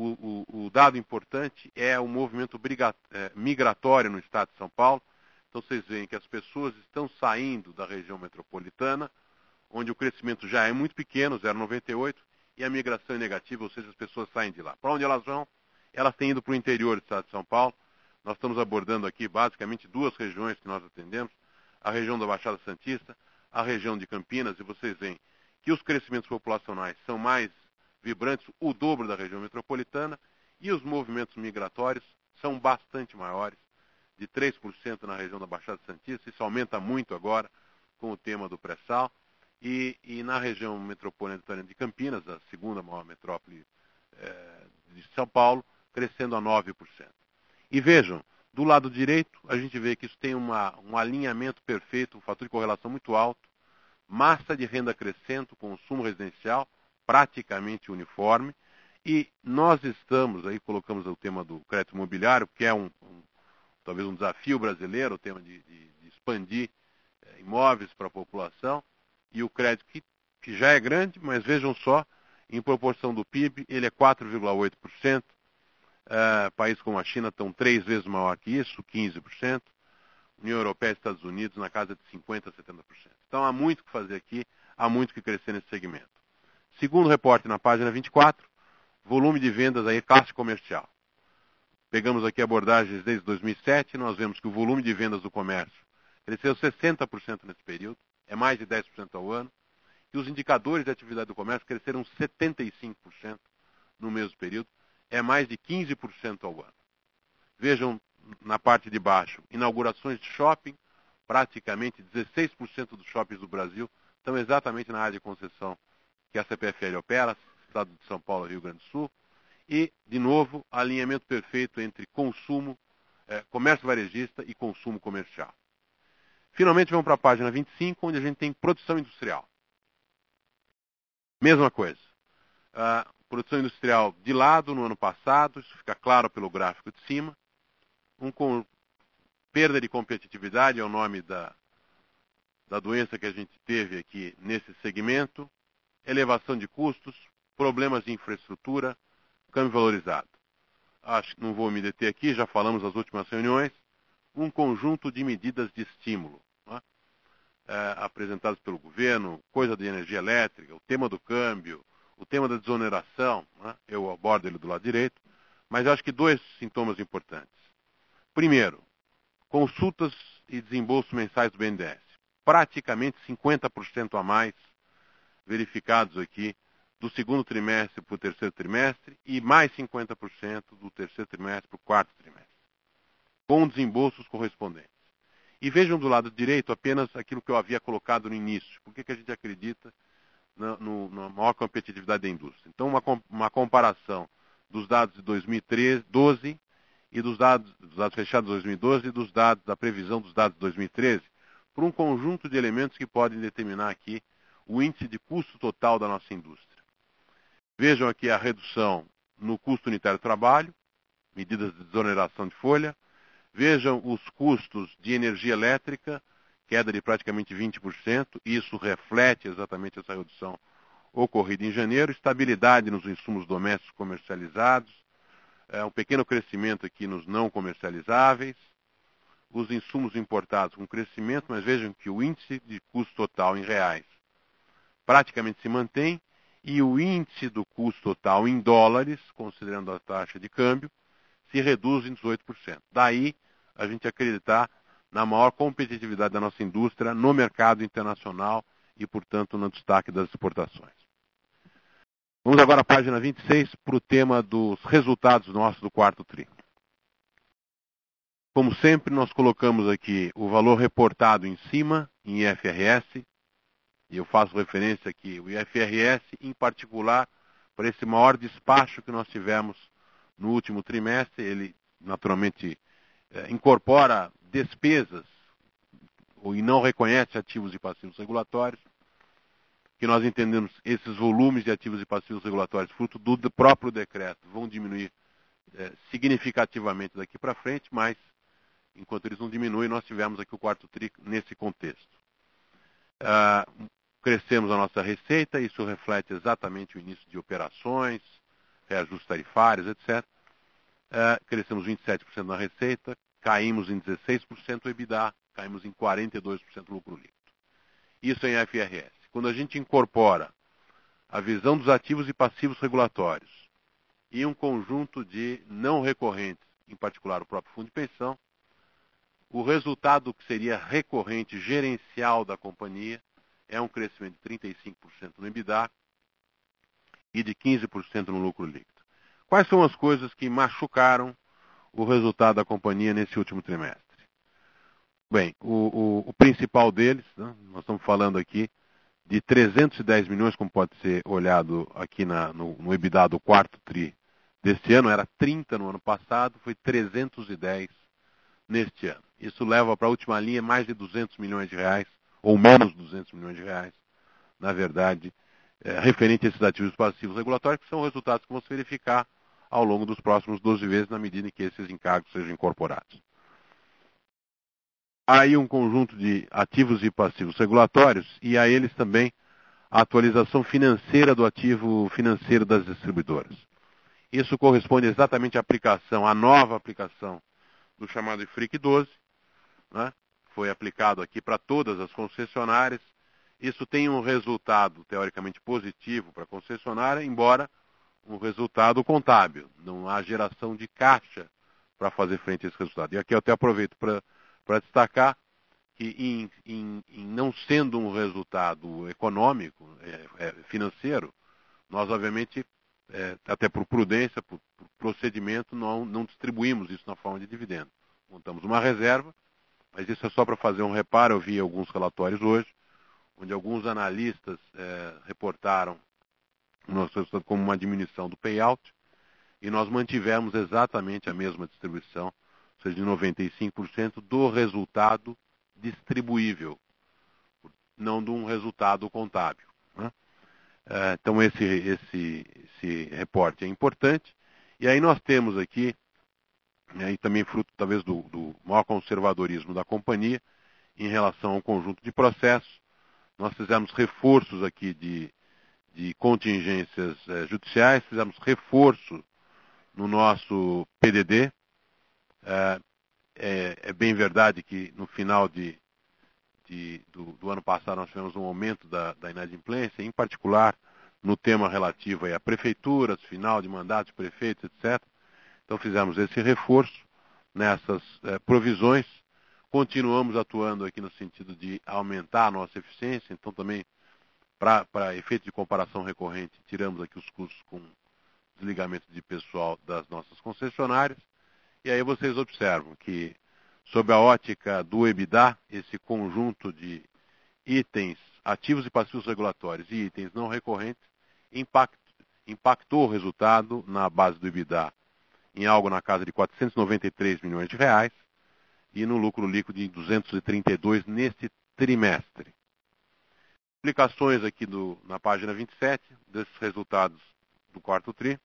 o dado importante é o movimento migratório no estado de São Paulo. Então, vocês veem que as pessoas estão saindo da região metropolitana, onde o crescimento já é muito pequeno, 0,98%, e a migração é negativa, ou seja, as pessoas saem de lá. Para onde elas vão? Elas têm ido para o interior do estado de São Paulo. Nós estamos abordando aqui, basicamente, 2 regiões que nós atendemos, a região da Baixada Santista, a região de Campinas, e vocês veem que os crescimentos populacionais são mais vibrantes, o dobro da região metropolitana, e os movimentos migratórios são bastante maiores, de 3% na região da Baixada Santista. Isso aumenta muito agora com o tema do pré-sal, e na região metropolitana de Campinas, a segunda maior metrópole de São Paulo, crescendo a 9%. E vejam, do lado direito, a gente vê que isso tem um alinhamento perfeito, um fator de correlação muito alto, massa de renda crescendo, consumo residencial praticamente uniforme, e nós estamos, aí colocamos o tema do crédito imobiliário, que é talvez um desafio brasileiro, o tema de expandir imóveis para a população, e o crédito que já é grande, mas vejam só, em proporção do PIB, ele é 4,8%, países como a China estão 3 vezes maior que isso, 15%, União Europeia e Estados Unidos na casa de 50% a 70%. Então há muito que fazer aqui, há muito que crescer nesse segmento. Segundo reporte na página 24, volume de vendas aí, classe comercial. Pegamos aqui abordagens desde 2007, nós vemos que o volume de vendas do comércio cresceu 60% nesse período, é mais de 10% ao ano, e os indicadores de atividade do comércio cresceram 75% no mesmo período, é mais de 15% ao ano. Vejam na parte de baixo, inaugurações de shopping, praticamente 16% dos shoppings do Brasil estão exatamente na área de concessão que a CPFL opera, Estado de São Paulo e Rio Grande do Sul. E, de novo, alinhamento perfeito entre consumo, comércio varejista e consumo comercial. Finalmente, vamos para a página 25, onde a gente tem produção industrial. Mesma coisa. A produção industrial de lado no ano passado, isso fica claro pelo gráfico de cima. Perda de competitividade é o nome da doença que a gente teve aqui nesse segmento. Elevação de custos, problemas de infraestrutura, câmbio valorizado. Acho que não vou me deter aqui, já falamos nas últimas reuniões. Um conjunto de medidas de estímulo, né? Apresentadas pelo governo, coisa de energia elétrica, o tema do câmbio, o tema da desoneração, né? Eu abordo ele do lado direito, mas acho que dois sintomas importantes. Primeiro, consultas e desembolsos mensais do BNDES. Praticamente 50% a mais verificados aqui do segundo trimestre para o terceiro trimestre e mais 50% do terceiro trimestre para o quarto trimestre, com desembolsos correspondentes. E vejam do lado direito apenas aquilo que eu havia colocado no início. Por que a gente acredita na maior competitividade da indústria? Então, uma comparação dos dados de 2012 e dos dados fechados de 2012 e dos dados da previsão dos dados de 2013, por um conjunto de elementos que podem determinar aqui o índice de custo total da nossa indústria. Vejam aqui a redução no custo unitário do trabalho, medidas de desoneração de folha. Vejam os custos de energia elétrica, queda de praticamente 20%. Isso reflete exatamente essa redução ocorrida em janeiro. Estabilidade nos insumos domésticos comercializados. Um pequeno crescimento aqui nos não comercializáveis. Os insumos importados com crescimento, mas vejam que o índice de custo total em reais praticamente se mantém e o índice do custo total em dólares, considerando a taxa de câmbio, se reduz em 18%. Daí a gente acreditar na maior competitividade da nossa indústria no mercado internacional e, portanto, no destaque das exportações. Vamos agora à página 26 para o tema dos resultados nossos do quarto tri. Como sempre, nós colocamos aqui o valor reportado em cima, em IFRS, e eu faço referência aqui, o IFRS, em particular, para esse maior despacho que nós tivemos no último trimestre. Ele, naturalmente, incorpora despesas e não reconhece ativos e passivos regulatórios, que nós entendemos esses volumes de ativos e passivos regulatórios, fruto do próprio decreto, vão diminuir significativamente daqui para frente, mas, enquanto eles não diminuem, nós tivemos aqui o quarto tri nesse contexto. Crescemos a nossa receita, isso reflete exatamente o início de operações, reajustes tarifários, etc. Crescemos 27% na receita, caímos em 16% o EBITDA, caímos em 42% o lucro líquido. Isso em IFRS. Quando a gente incorpora a visão dos ativos e passivos regulatórios e um conjunto de não recorrentes, em particular o próprio fundo de pensão, o resultado que seria recorrente gerencial da companhia é um crescimento de 35% no EBITDA e de 15% no lucro líquido. Quais são as coisas que machucaram o resultado da companhia nesse último trimestre? Bem, o principal deles, né, nós estamos falando aqui de 310 milhões, como pode ser olhado aqui no EBITDA do quarto tri deste ano, era 30 no ano passado, foi 310 neste ano. Isso leva para a última linha mais de 200 milhões de reais, ou menos 200 milhões de reais, na verdade, referente a esses ativos passivos regulatórios, que são resultados que vão se verificar ao longo dos próximos 12 meses, na medida em que esses encargos sejam incorporados. Há aí um conjunto de ativos e passivos regulatórios, e a eles também a atualização financeira do ativo financeiro das distribuidoras. Isso corresponde exatamente à aplicação, à nova aplicação do chamado IFRIC 12, né? Foi aplicado aqui para todas as concessionárias. Isso tem um resultado teoricamente positivo para a concessionária, embora um resultado contábil. Não há geração de caixa para fazer frente a esse resultado. E aqui eu até aproveito para destacar que em não sendo um resultado econômico, financeiro, nós obviamente até por prudência, por procedimento, não distribuímos isso na forma de dividendo. Montamos uma reserva, mas isso é só para fazer um reparo. Eu vi alguns relatórios hoje, onde alguns analistas reportaram o nosso resultado como uma diminuição do payout, e nós mantivemos exatamente a mesma distribuição, ou seja, de 95% do resultado distribuível, não de um resultado contábil, né? Então esse reporte é importante. E aí nós temos aqui, e também fruto talvez do maior conservadorismo da companhia em relação ao conjunto de processos, nós fizemos reforços aqui de contingências judiciais, fizemos reforço no nosso PDD. É bem verdade que no final do ano passado nós tivemos um aumento da inadimplência, em particular no tema relativo a prefeituras, final de mandatos de prefeitos, etc. Então fizemos esse reforço nessas provisões. Continuamos atuando aqui no sentido de aumentar a nossa eficiência. Então também, para efeito de comparação recorrente, tiramos aqui os custos com desligamento de pessoal das nossas concessionárias. E aí vocês observam que, sob a ótica do EBITDA, esse conjunto de itens ativos e passivos regulatórios e itens não recorrentes impactou o resultado na base do EBITDA em algo na casa de 493 milhões de reais e no lucro líquido de 232 neste trimestre. Explicações aqui na página 27 desses resultados do quarto tri.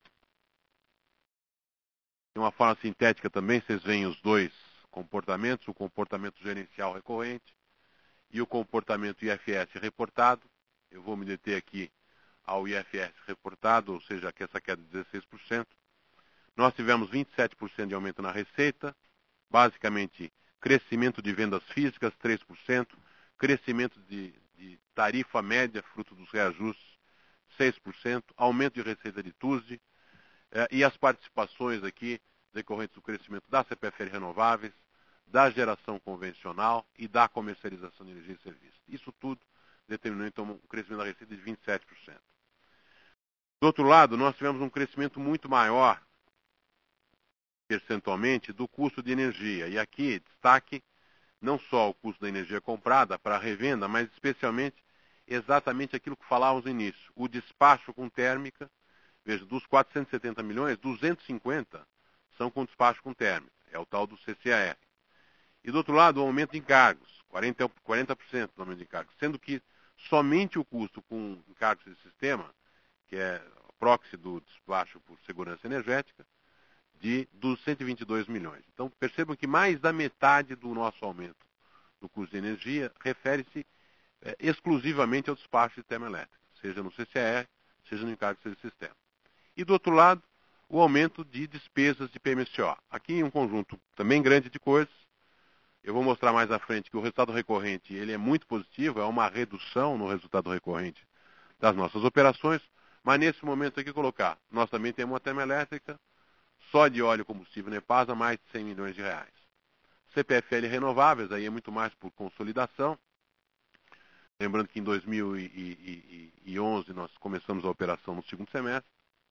De uma forma sintética também, vocês veem os dois comportamentos, o comportamento gerencial recorrente e o comportamento IFS reportado. Eu vou me deter aqui ao IFS reportado, ou seja, aqui essa queda de 16%. Nós tivemos 27% de aumento na receita, basicamente crescimento de vendas físicas, 3%, crescimento de tarifa média, fruto dos reajustes, 6%, aumento de receita de TUSD, e as participações aqui decorrentes do crescimento da CPFL Renováveis, da geração convencional e da comercialização de energia e serviços. Isso tudo determinou, então, um crescimento da receita de 27%. Do outro lado, nós tivemos um crescimento muito maior, percentualmente, do custo de energia. E aqui, destaque não só o custo da energia comprada para a revenda, mas especialmente exatamente aquilo que falávamos no início, o despacho com térmica. Veja, dos 470 milhões, 250 são com despacho com térmica, é o tal do CCAR. E do outro lado, o aumento de encargos, 40% do aumento de encargos, sendo que somente o custo com encargos de sistema, que é a proxy do despacho por segurança energética, dos 122 milhões. Então, percebam que mais da metade do nosso aumento no custo de energia refere-se exclusivamente ao despacho de termoelétrica, seja no CCAR, seja no encargo de sistema. E do outro lado, o aumento de despesas de PMSO. Aqui um conjunto também grande de coisas. Eu vou mostrar mais à frente que o resultado recorrente ele é muito positivo, é uma redução no resultado recorrente das nossas operações, mas nesse momento aqui colocar, nós também temos uma termoelétrica, só de óleo e combustível Nepasa, mais de 100 milhões de reais. CPFL Renováveis, aí é muito mais por consolidação. Lembrando que em 2011 nós começamos a operação no segundo semestre.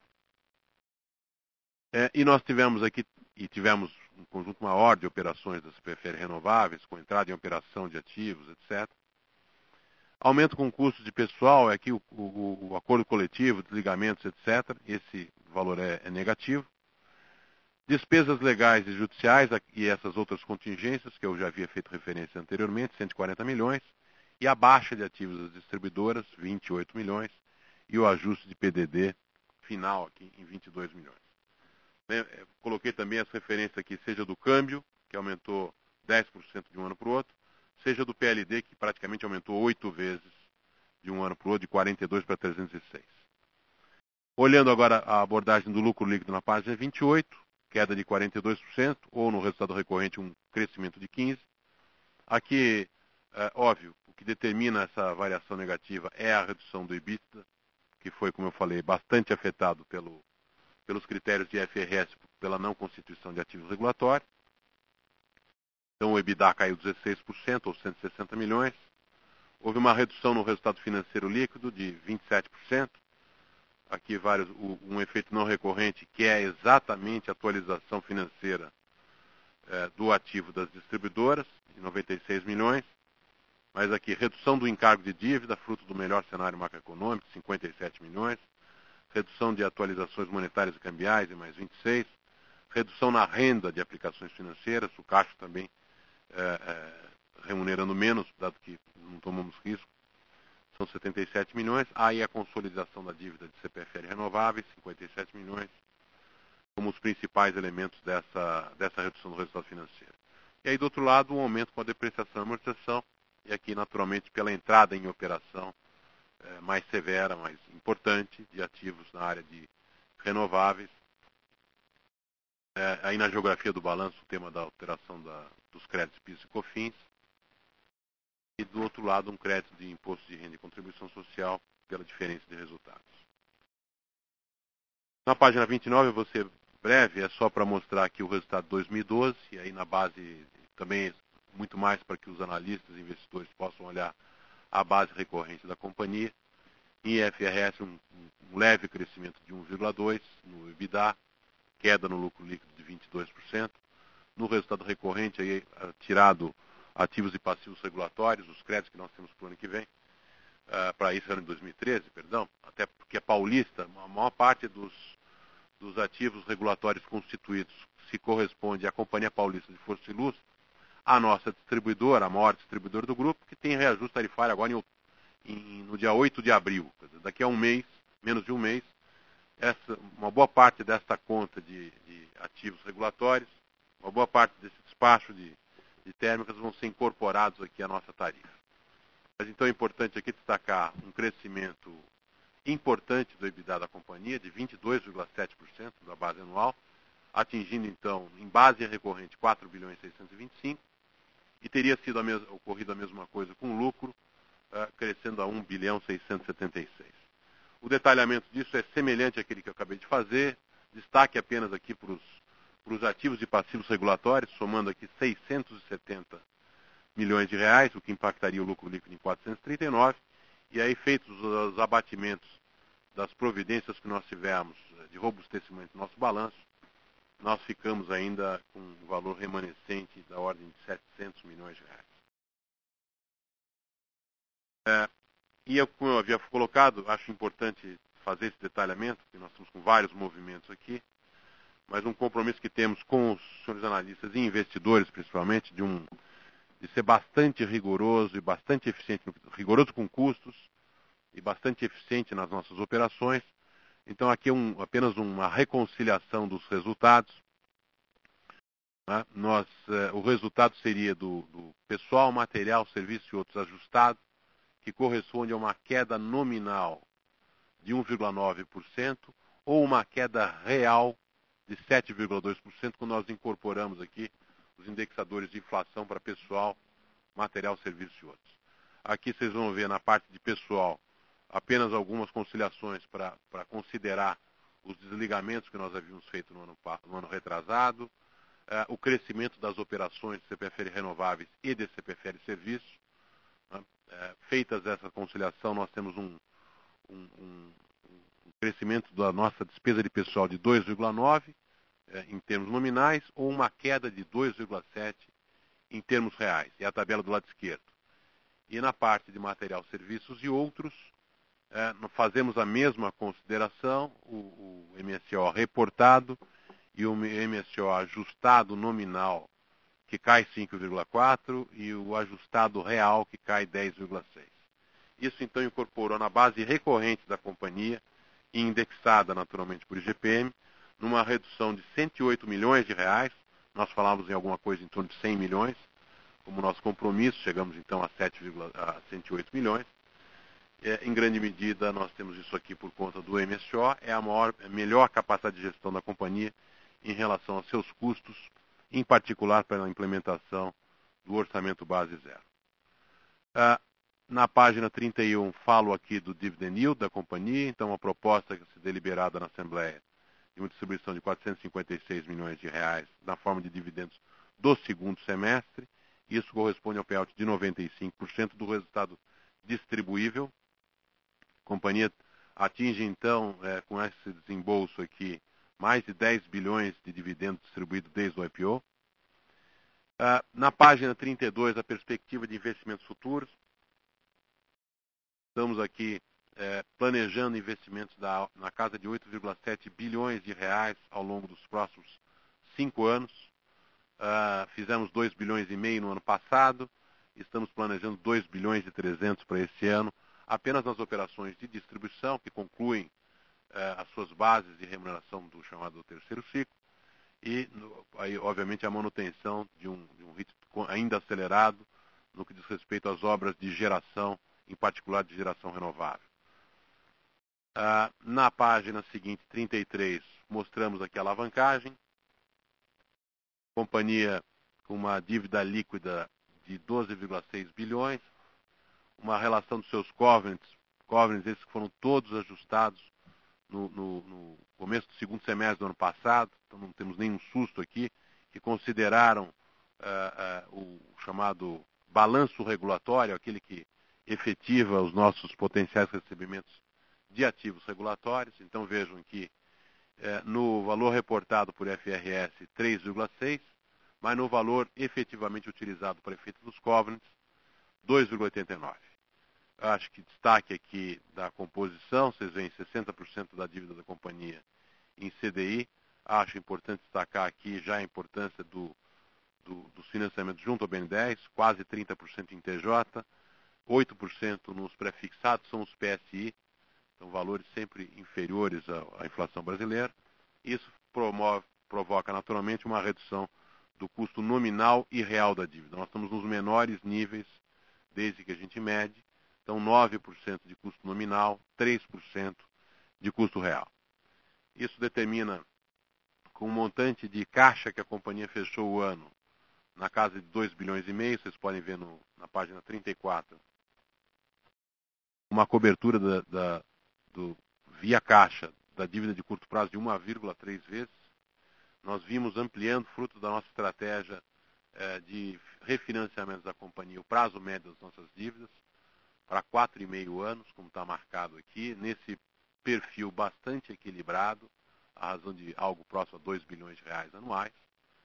E nós tivemos um conjunto maior de operações das CPFL Renováveis, com entrada em operação de ativos, etc. Aumento com custos de pessoal, aqui o acordo coletivo, desligamentos, etc. Esse valor é negativo. Despesas legais e judiciais, e essas outras contingências, que eu já havia feito referência anteriormente, 140 milhões. E a baixa de ativos das distribuidoras, 28 milhões. E o ajuste de PDD final aqui em 22 milhões. Coloquei também as referências aqui, seja do câmbio, que aumentou 10% de um ano para o outro, seja do PLD, que praticamente aumentou 8 vezes de um ano para o outro, de 42 para 306. Olhando agora a abordagem do lucro líquido na página 28, queda de 42%, ou no resultado recorrente um crescimento de 15%. Aqui, óbvio, o que determina essa variação negativa é a redução do EBITDA, que foi, como eu falei, bastante afetado pelos critérios de IFRS, pela não constituição de ativos regulatórios. Então o EBITDA caiu 16%, ou 160 milhões. Houve uma redução no resultado financeiro líquido de 27%. aqui um efeito não recorrente, que é exatamente a atualização financeira do ativo das distribuidoras, de 96 milhões, mas aqui redução do encargo de dívida, fruto do melhor cenário macroeconômico, 57 milhões, redução de atualizações monetárias e cambiais, de mais 26, redução na renda de aplicações financeiras, o caixa também remunerando menos, dado que não tomamos risco, são 77 milhões. Aí a consolidação da dívida de CPFL renováveis, 57 milhões, como os principais elementos dessa redução do resultado financeiro. E aí, do outro lado, um aumento com a depreciação e amortização, e aqui, naturalmente, pela entrada em operação mais severa, mais importante, de ativos na área de renováveis. Aí na geografia do balanço, o tema da alteração dos créditos PIS e COFINS. E do outro lado, um crédito de imposto de renda e contribuição social pela diferença de resultados. Na página 29, eu vou ser breve, é só para mostrar aqui o resultado de 2012, e aí na base também muito mais para que os analistas e investidores possam olhar a base recorrente da companhia. Em IFRS, um leve crescimento de 1,2% no EBITDA, queda no lucro líquido de 22%. No resultado recorrente, aí, tirado ativos e passivos regulatórios, os créditos que nós temos para o ano que vem, para isso era em 2013, perdão, até porque a Paulista, a maior parte dos ativos regulatórios constituídos se corresponde à Companhia Paulista de Força e Luz, a nossa distribuidora, a maior distribuidora do grupo, que tem reajuste tarifário agora no dia 8 de abril. Daqui a um mês, menos de um mês, uma boa parte desta conta de ativos regulatórios, uma boa parte desse despacho de térmicas vão ser incorporados aqui à nossa tarifa. Mas então é importante aqui destacar um crescimento importante do EBITDA da companhia, de 22,7% da base anual, atingindo então, em base recorrente, 4 bilhões 625, e teria sido ocorrido a mesma coisa com o lucro, crescendo a 1 bilhão 676. O detalhamento disso é semelhante àquele que eu acabei de fazer, destaque apenas aqui para os ativos e passivos regulatórios, somando aqui 670 milhões de reais, o que impactaria o lucro líquido em 439, e aí feitos os abatimentos das providências que nós tivemos de robustecimento do nosso balanço, nós ficamos ainda com um valor remanescente da ordem de 700 milhões de reais. E como eu havia colocado, acho importante fazer esse detalhamento, porque nós estamos com vários movimentos aqui, mas um compromisso que temos com os senhores analistas e investidores, principalmente, de ser bastante rigoroso e bastante eficiente, rigoroso com custos e bastante eficiente nas nossas operações. Então aqui é apenas uma reconciliação dos resultados. Né? O resultado seria do pessoal, material, serviço e outros ajustados, que corresponde a uma queda nominal de 1,9% ou uma queda real de 7,2%, quando nós incorporamos aqui os indexadores de inflação para pessoal, material, serviço e outros. Aqui vocês vão ver na parte de pessoal apenas algumas conciliações para considerar os desligamentos que nós havíamos feito no ano retrasado, o crescimento das operações de CPFL renováveis e de CPFL serviços. Feitas essa conciliação, nós temos um crescimento da nossa despesa de pessoal de 2,9% em termos nominais, ou uma queda de 2,7% em termos reais. É a tabela do lado esquerdo. E na parte de material, serviços e outros, fazemos a mesma consideração, o MSO reportado e o MSO ajustado nominal, que cai 5,4%, e o ajustado real, que cai 10,6%. Isso, então, incorporou na base recorrente da companhia, e indexada, naturalmente, por IGPM, numa redução de 108 milhões de reais. Nós falávamos em alguma coisa em torno de 100 milhões, como nosso compromisso, chegamos, então, a 108 milhões. Em grande medida, nós temos isso aqui por conta do MSO, é a melhor capacidade de gestão da companhia em relação aos seus custos, em particular pela implementação do orçamento base zero. Na página 31, falo aqui do dividend yield da companhia, então a proposta que se deliberada na Assembleia de uma distribuição de 456 milhões de reais na forma de dividendos do segundo semestre. Isso corresponde ao payout de 95% do resultado distribuível. A companhia atinge, então, com esse desembolso aqui, mais de 10 bilhões de dividendos distribuídos desde o IPO. Na página 32, a perspectiva de investimentos futuros. Estamos aqui planejando investimentos na casa de 8,7 bilhões de reais ao longo dos próximos 5 anos. Fizemos 2 bilhões e meio no ano passado, estamos planejando 2 bilhões e 300 para esse ano, apenas nas operações de distribuição, que concluem as suas bases de remuneração do chamado terceiro ciclo, e aí, obviamente, a manutenção de um ritmo ainda acelerado no que diz respeito às obras de geração, em particular de geração renovável. Na página seguinte, 33, mostramos aqui a alavancagem. Companhia com uma dívida líquida de 12,6 bilhões, uma relação dos seus covenants esses que foram todos ajustados no começo do segundo semestre do ano passado, então não temos nenhum susto aqui, que consideraram o chamado balanço regulatório, aquele que efetiva os nossos potenciais recebimentos de ativos regulatórios. Então vejam que no valor reportado por FRS 3,6, mas no valor efetivamente utilizado para efeito dos covenants 2,89. Acho que destaque aqui da composição, vocês veem 60% da dívida da companhia em CDI. Acho importante destacar aqui já a importância dos financiamentos junto ao BN10, quase 30% em TJ, 8% nos pré-fixados, são os PSI, são valores sempre inferiores à inflação brasileira. Isso provoca naturalmente uma redução do custo nominal e real da dívida. Nós estamos nos menores níveis desde que a gente mede. Então, 9% de custo nominal, 3% de custo real. Isso determina, com o montante de caixa que a companhia fechou o ano, na casa de 2 bilhões e meio, vocês podem ver na página 34, uma cobertura via caixa da dívida de curto prazo de 1,3 vezes. Nós vimos ampliando, fruto da nossa estratégia de refinanciamento da companhia, o prazo médio das nossas dívidas, para 4,5 anos, como está marcado aqui, nesse perfil bastante equilibrado, a razão de algo próximo a 2 bilhões de reais anuais.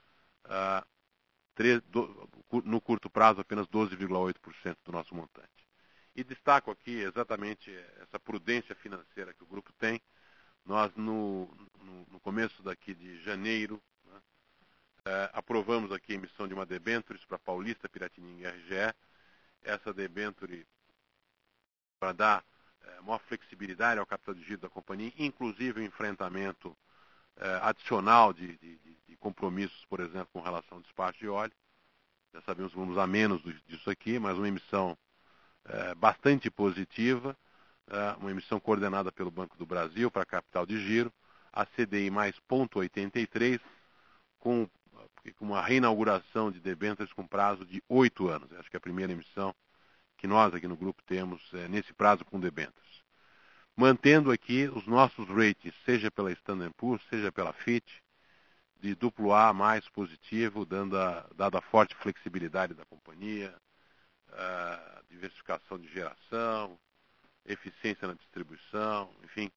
No curto prazo, apenas 12,8% do nosso montante. E destaco aqui exatamente essa prudência financeira que o grupo tem. Nós, no começo daqui de janeiro, aprovamos aqui a emissão de uma debênture para Paulista, Piratininga e RGE. Essa debênture para dar maior flexibilidade ao capital de giro da companhia, inclusive o enfrentamento adicional de compromissos, por exemplo, com relação ao despacho de óleo. Já sabemos que vamos a menos disso aqui, mas uma emissão bastante positiva, uma emissão coordenada pelo Banco do Brasil para capital de giro, a CDI mais 0,83, com uma reinauguração de debêntures com prazo de 8 anos. Acho que é a primeira emissão que nós aqui no grupo temos nesse prazo com debêntures. Mantendo aqui os nossos ratings, seja pela Standard & Poor's, seja pela Fitch, de AA mais positivo, dada a forte flexibilidade da companhia, diversificação de geração, eficiência na distribuição, enfim,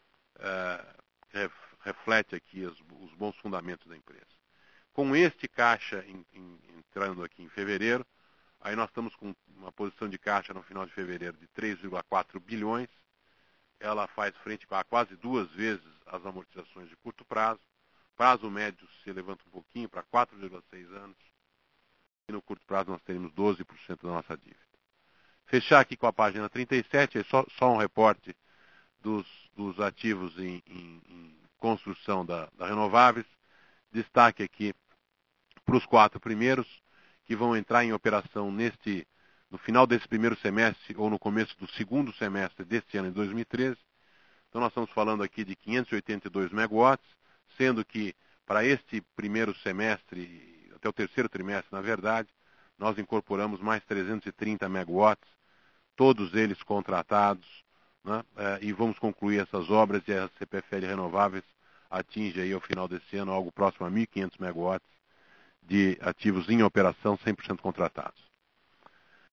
reflete aqui os bons fundamentos da empresa. Com este caixa entrando aqui em fevereiro, aí nós estamos com uma posição de caixa no final de fevereiro de 3,4 bilhões. Ela faz frente a quase 2 vezes as amortizações de curto prazo. Prazo médio se levanta um pouquinho para 4,6 anos. E no curto prazo nós teremos 12% da nossa dívida. Fechar aqui com a página 37, é só um reporte dos ativos em construção da Renováveis. Destaque aqui para os 4 primeiros, que vão entrar em operação no final desse primeiro semestre ou no começo do segundo semestre deste ano, em 2013. Então nós estamos falando aqui de 582 megawatts, sendo que para este primeiro semestre, até o terceiro trimestre, na verdade, nós incorporamos mais 330 megawatts, todos eles contratados, né? E vamos concluir essas obras e a CPFL Renováveis atinge aí ao final desse ano algo próximo a 1.500 megawatts de ativos em operação 100% contratados.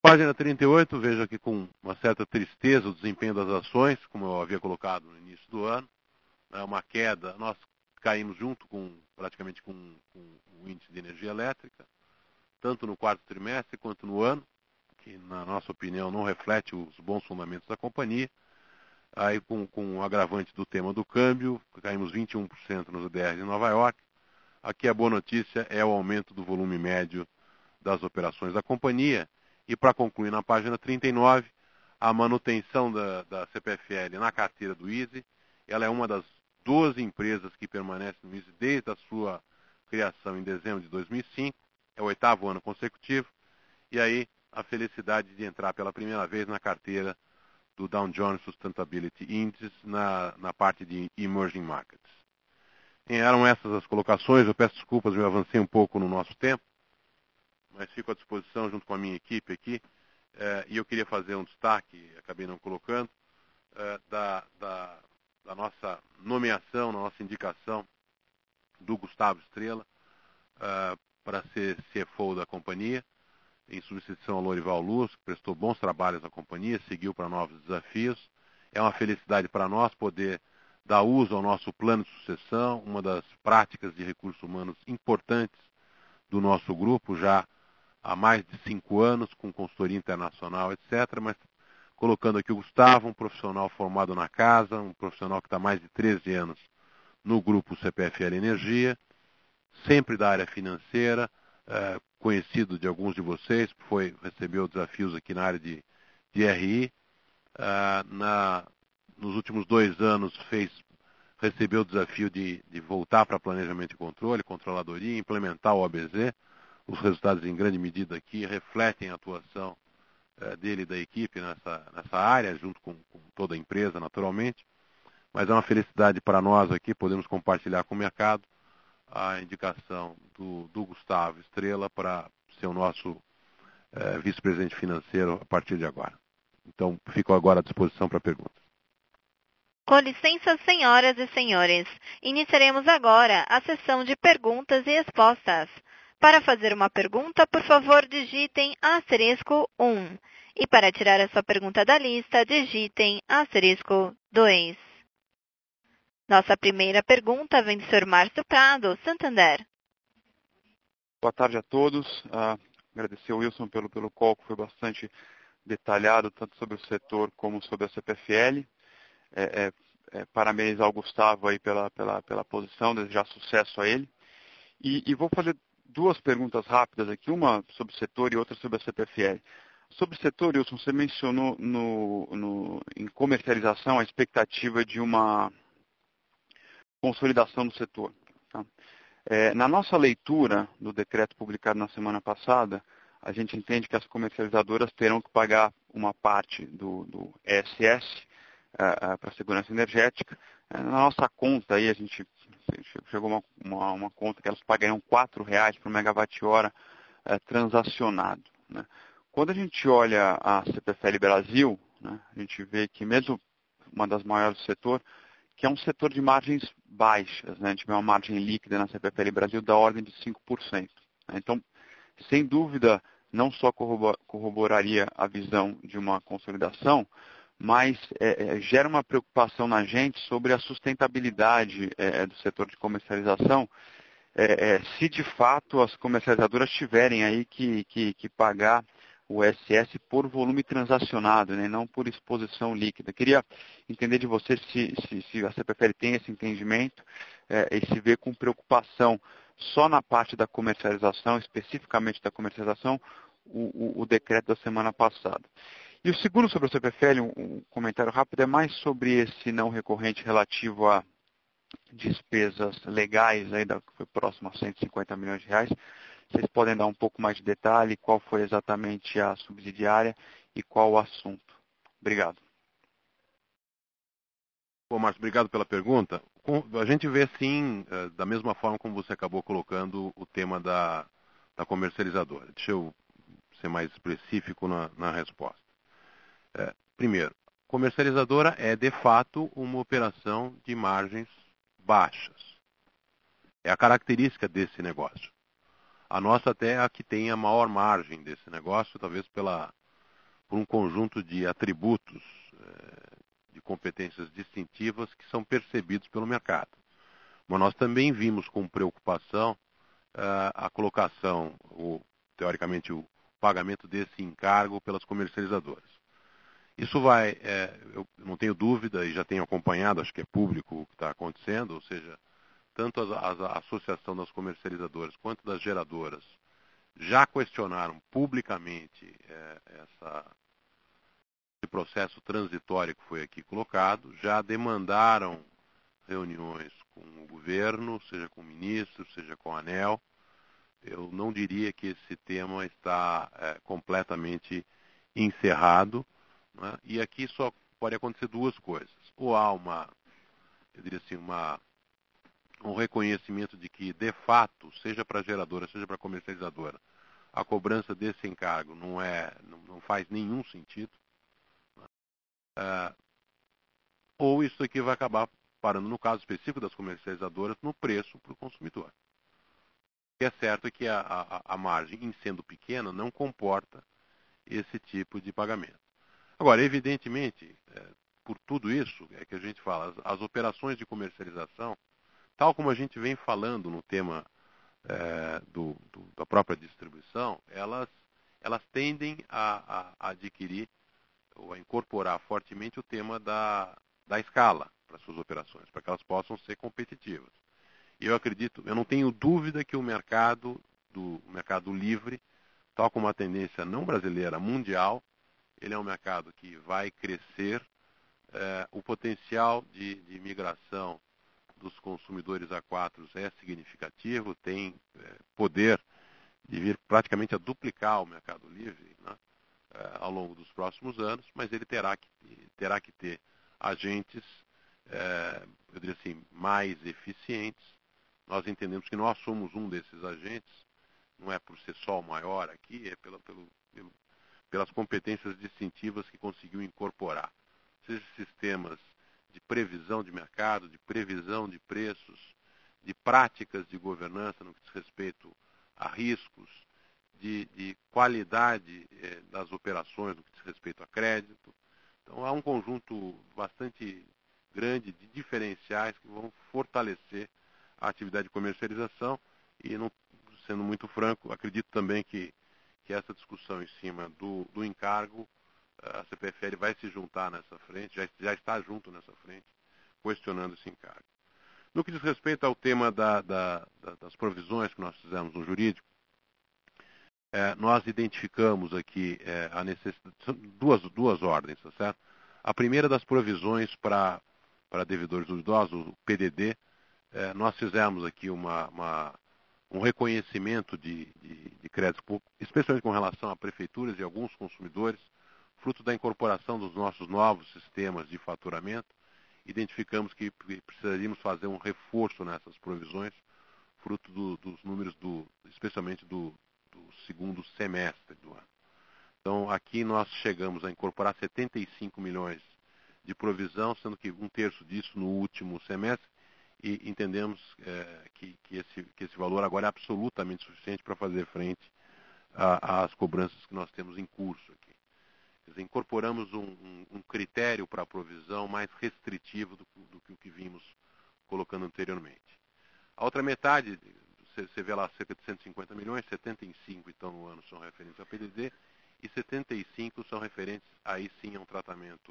Página 38, vejo aqui com uma certa tristeza o desempenho das ações, como eu havia colocado no início do ano. É uma queda, nós caímos junto praticamente com o índice de energia elétrica, tanto no quarto trimestre quanto no ano, que na nossa opinião não reflete os bons fundamentos da companhia. Aí com o agravante do tema do câmbio, caímos 21% nos EDRs em Nova York. Aqui a boa notícia é o aumento do volume médio das operações da companhia. E para concluir, na página 39, a manutenção da CPFL na carteira do Easy. Ela é uma das 12 empresas que permanecem no Easy desde a sua criação em dezembro de 2005. É o 8º ano consecutivo. E aí a felicidade de entrar pela primeira vez na carteira do Dow Jones Sustainability Indices na parte de Emerging Markets. Eram essas as colocações. Eu peço desculpas, eu avancei um pouco no nosso tempo, mas fico à disposição junto com a minha equipe aqui. E eu queria fazer um destaque, acabei não colocando, da nossa nomeação, da nossa indicação do Gustavo Estrella para ser CFO da companhia, em substituição ao Lorival Luz, que prestou bons trabalhos à companhia, seguiu para novos desafios. É uma felicidade para nós poder dar uso ao nosso plano de sucessão, uma das práticas de recursos humanos importantes do nosso grupo, já há mais de 5 anos, com consultoria internacional, etc. Mas colocando aqui o Gustavo, um profissional formado na casa, um profissional que está há mais de 13 anos no grupo CPFL Energia, sempre da área financeira, conhecido de alguns de vocês, recebeu desafios aqui na área de RI. Nos últimos 2 anos recebeu o desafio de voltar para planejamento e controle, controladoria, implementar o OBZ. Os resultados, em grande medida, aqui refletem a atuação dele e da equipe nessa área, junto com toda a empresa, naturalmente. Mas é uma felicidade para nós aqui, podemos compartilhar com o mercado a indicação do Gustavo Estrella para ser o nosso vice-presidente financeiro a partir de agora. Então, fico agora à disposição para perguntas. Com licença, senhoras e senhores, iniciaremos agora a sessão de perguntas e respostas. Para fazer uma pergunta, por favor, digitem *1. E para tirar a sua pergunta da lista, digitem *2. Nossa primeira pergunta vem do Sr. Márcio Prado, Santander. Boa tarde a todos. Agradecer ao Wilson pelo call, que foi bastante detalhado, tanto sobre o setor como sobre a CPFL. Parabenizar o Gustavo aí pela posição, desejar sucesso a ele. E vou fazer 2 perguntas rápidas aqui, uma sobre o setor e outra sobre a CPFL. Sobre o setor, Wilson, você mencionou em comercialização a expectativa de uma consolidação do setor. Tá? Na nossa leitura do decreto publicado na semana passada, a gente entende que as comercializadoras terão que pagar uma parte do ESS para a segurança energética. Na nossa conta, aí, a gente chegou uma conta que elas pagariam R$4 por megawatt-hora transacionado. Né? Quando a gente olha a CPFL Brasil, né, a gente vê que mesmo uma das maiores do setor, que é um setor de margens baixas, né? A gente vê uma margem líquida na CPFL Brasil da ordem de 5%. Né? Então, sem dúvida, não só corroboraria a visão de uma consolidação, mas gera uma preocupação na gente sobre a sustentabilidade do setor de comercialização, se de fato as comercializadoras tiverem aí que pagar o ESS por volume transacionado, né, não por exposição líquida. Queria entender de você se a CPFL tem esse entendimento e se vê com preocupação só na parte da comercialização, especificamente da comercialização, o decreto da semana passada. E o segundo sobre a CPFL, um comentário rápido, é mais sobre esse não recorrente relativo a despesas legais, aí que foi próximo a R$150 milhões. Vocês podem dar um pouco mais de detalhe, qual foi exatamente a subsidiária e qual o assunto. Obrigado. Bom, Márcio, obrigado pela pergunta. A gente vê, sim, da mesma forma como você acabou colocando o tema da comercializadora. Deixa eu ser mais específico na resposta. Primeiro, comercializadora é, de fato, uma operação de margens baixas. É a característica desse negócio. A nossa até é a que tem a maior margem desse negócio, talvez pela por um conjunto de atributos de competências distintivas que são percebidos pelo mercado. Mas nós também vimos com preocupação a colocação, teoricamente, o pagamento desse encargo pelas comercializadoras. Isso vai, eu não tenho dúvida e já tenho acompanhado, acho que é público o que está acontecendo, ou seja, tanto a Associação das Comercializadoras quanto das geradoras já questionaram publicamente esse processo transitório que foi aqui colocado, já demandaram reuniões com o governo, seja com o ministro, seja com a ANEEL. Eu não diria que esse tema está completamente encerrado, né? E aqui só pode acontecer duas coisas. Ou há eu diria assim, um reconhecimento de que, de fato, seja para a geradora, seja para a comercializadora, a cobrança desse encargo não faz nenhum sentido, né? Ou isso aqui vai acabar parando, no caso específico das comercializadoras, no preço para o consumidor. O que é certo é que a margem, em sendo pequena, não comporta esse tipo de pagamento. Agora, evidentemente, por tudo isso é que a gente fala, as operações de comercialização, tal como a gente vem falando no tema da própria distribuição, elas tendem a adquirir ou a incorporar fortemente o tema da escala para suas operações, para que elas possam ser competitivas. E eu não tenho dúvida que o mercado livre, tal como a tendência não brasileira, mundial, ele é um mercado que vai crescer. O potencial de migração dos consumidores A4 é significativo, tem poder de vir praticamente a duplicar o mercado livre, né, ao longo dos próximos anos, mas ele terá que ter agentes, eu diria assim, mais eficientes. Nós entendemos que nós somos um desses agentes, não é por ser só o maior aqui, é pelas competências distintivas que conseguiu incorporar. Seja sistemas de previsão de mercado, de previsão de preços, de práticas de governança no que diz respeito a riscos, de qualidade das operações no que diz respeito a crédito. Então, há um conjunto bastante grande de diferenciais que vão fortalecer a atividade de comercialização e, não, sendo muito franco, acredito também que essa discussão em cima do encargo, a CPFL vai se juntar nessa frente, já está junto nessa frente, questionando esse encargo. No que diz respeito ao tema das provisões que nós fizemos no jurídico, nós identificamos aqui a necessidade, duas ordens, tá certo? A primeira das provisões para devedores duvidosos, o PDD, nós fizemos aqui um reconhecimento de crédito público, especialmente com relação a prefeituras e alguns consumidores, fruto da incorporação dos nossos novos sistemas de faturamento. Identificamos que precisaríamos fazer um reforço nessas provisões, fruto dos números, especialmente do segundo semestre do ano. Então, aqui nós chegamos a incorporar 75 milhões de provisão, sendo que um terço disso no último semestre, e entendemos que esse valor agora é absolutamente suficiente para fazer frente às cobranças que nós temos em curso aqui. Quer dizer, incorporamos um critério para a provisão mais restritivo do que o que vimos colocando anteriormente. A outra metade, você vê lá cerca de 150 milhões, 75 então no ano são referentes ao PDD e 75 são referentes aí sim a um tratamento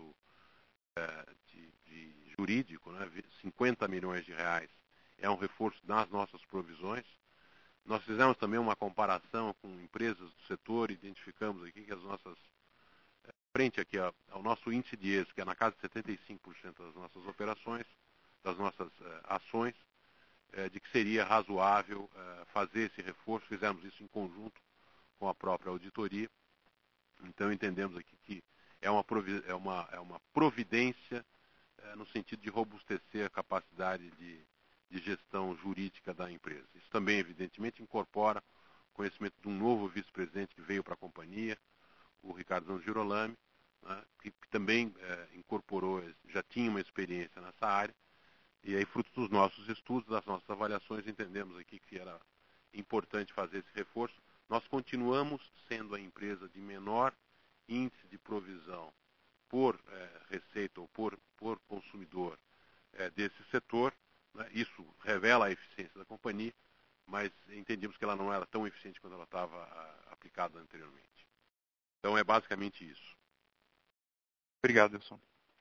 de jurídico, né? 50 milhões de reais é um reforço nas nossas provisões. Nós fizemos também uma comparação com empresas do setor, identificamos aqui que as nossas, frente aqui ao nosso índice de êxito, que é na casa de 75% das nossas operações, das nossas ações, de que seria razoável fazer esse reforço. Fizemos isso em conjunto com a própria auditoria. Então entendemos aqui que é uma providência no sentido de robustecer a capacidade de gestão jurídica da empresa. Isso também, evidentemente, incorpora o conhecimento de um novo vice-presidente que veio para a companhia, o Ricardo Girolami, né, que também incorporou, já tinha uma experiência nessa área, e aí, fruto dos nossos estudos, das nossas avaliações, entendemos aqui que era importante fazer esse reforço. Nós continuamos sendo a empresa de menor índice de provisão por receita ou por consumidor desse setor, né? Isso revela a eficiência da companhia, mas entendemos que ela não era tão eficiente quando ela estava aplicada anteriormente. Então é basicamente isso. Obrigado, Wilson.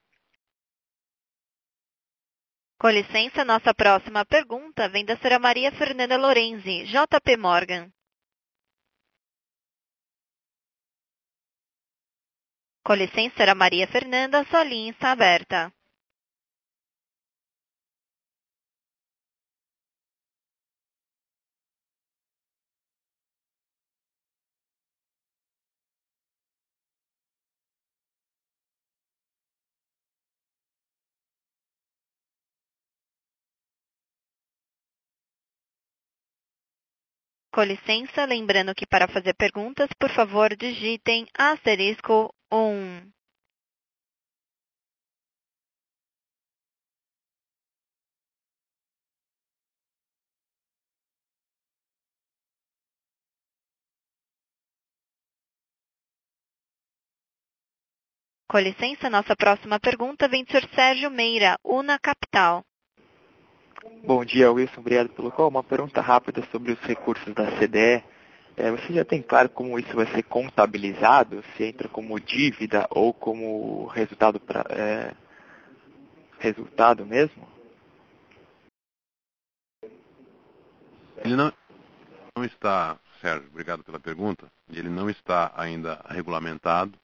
Com licença, nossa próxima pergunta vem da senhora Maria Fernanda Lorenzi, JP Morgan. Com licença, senhora Maria Fernanda, sua linha está aberta. Com licença, lembrando que para fazer perguntas, por favor, digitem asterisco 1. Com licença, nossa próxima pergunta vem do Sr. Sérgio Meira, Una Capital. Bom dia, Wilson. Obrigado pelo call. Uma pergunta rápida sobre os recursos da CDE. Você já tem claro como isso vai ser contabilizado? Se entra como dívida ou como resultado resultado mesmo? Ele não está, Sérgio, obrigado pela pergunta, ele não está ainda regulamentado.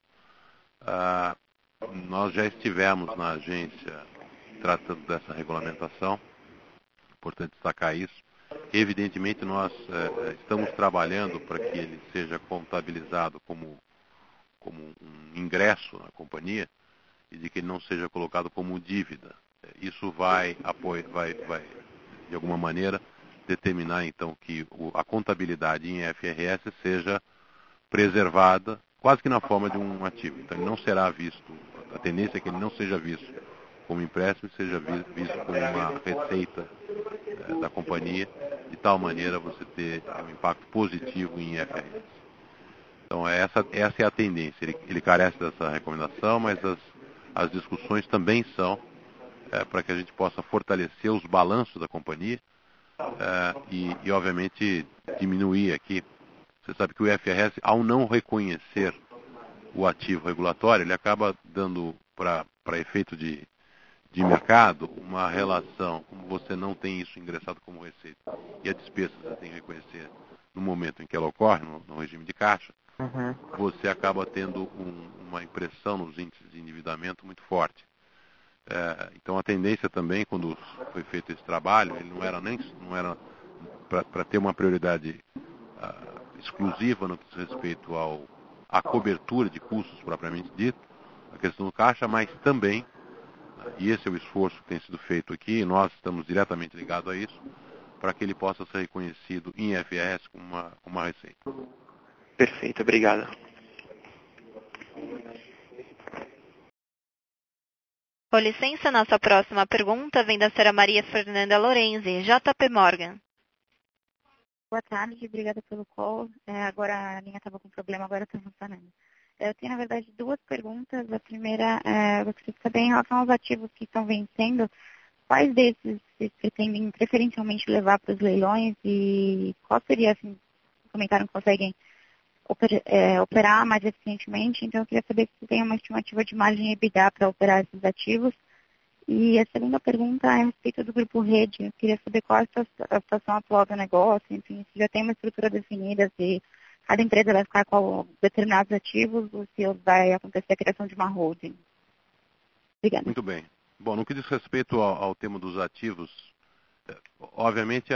Nós já estivemos na agência tratando dessa regulamentação, importante destacar isso. Evidentemente, nós estamos trabalhando para que ele seja contabilizado como um ingresso na companhia e de que ele não seja colocado como dívida. Isso vai, de alguma maneira, determinar, então, que a contabilidade em IFRS seja preservada quase que na forma de um ativo. Então, ele não será visto, a tendência é que ele não seja visto como empréstimo, seja visto como uma receita da companhia, de tal maneira você ter um impacto positivo em IFRS. Então, essa é a tendência. Ele carece dessa recomendação, mas as discussões também são para que a gente possa fortalecer os balanços da companhia e, obviamente, diminuir aqui. Você sabe que o IFRS, ao não reconhecer o ativo regulatório, ele acaba dando, para efeito de mercado, uma relação, como você não tem isso ingressado como receita, e a despesa você tem que reconhecer no momento em que ela ocorre, no regime de caixa, você acaba tendo uma impressão nos índices de endividamento muito forte. Então a tendência também, quando foi feito esse trabalho, ele não era para ter uma prioridade exclusiva no que diz respeito à cobertura de custos propriamente dito, a questão do caixa, mas também, e esse é o esforço que tem sido feito aqui, e nós estamos diretamente ligados a isso, para que ele possa ser reconhecido em IFRS como uma receita. Perfeito, obrigado. Com licença, nossa próxima pergunta vem da senhora Maria Fernanda Lorenzi, JP Morgan. Boa tarde, obrigada pelo call. Agora a linha estava com problema, agora está funcionando. Eu tenho, na verdade, duas perguntas. A primeira, eu gostaria de saber em relação aos ativos que estão vencendo, quais desses vocês pretendem preferencialmente levar para os leilões e qual seria, assim, comentaram que conseguem operar mais eficientemente, então eu queria saber se tem uma estimativa de margem EBITDA para operar esses ativos. E a segunda pergunta é a respeito do Grupo Rede. Eu queria saber qual é a situação atual do negócio, enfim, se já tem uma estrutura definida, se cada empresa vai ficar com determinados ativos ou se vai acontecer a criação de uma holding. Obrigada. Muito bem. Bom, no que diz respeito ao tema dos ativos, obviamente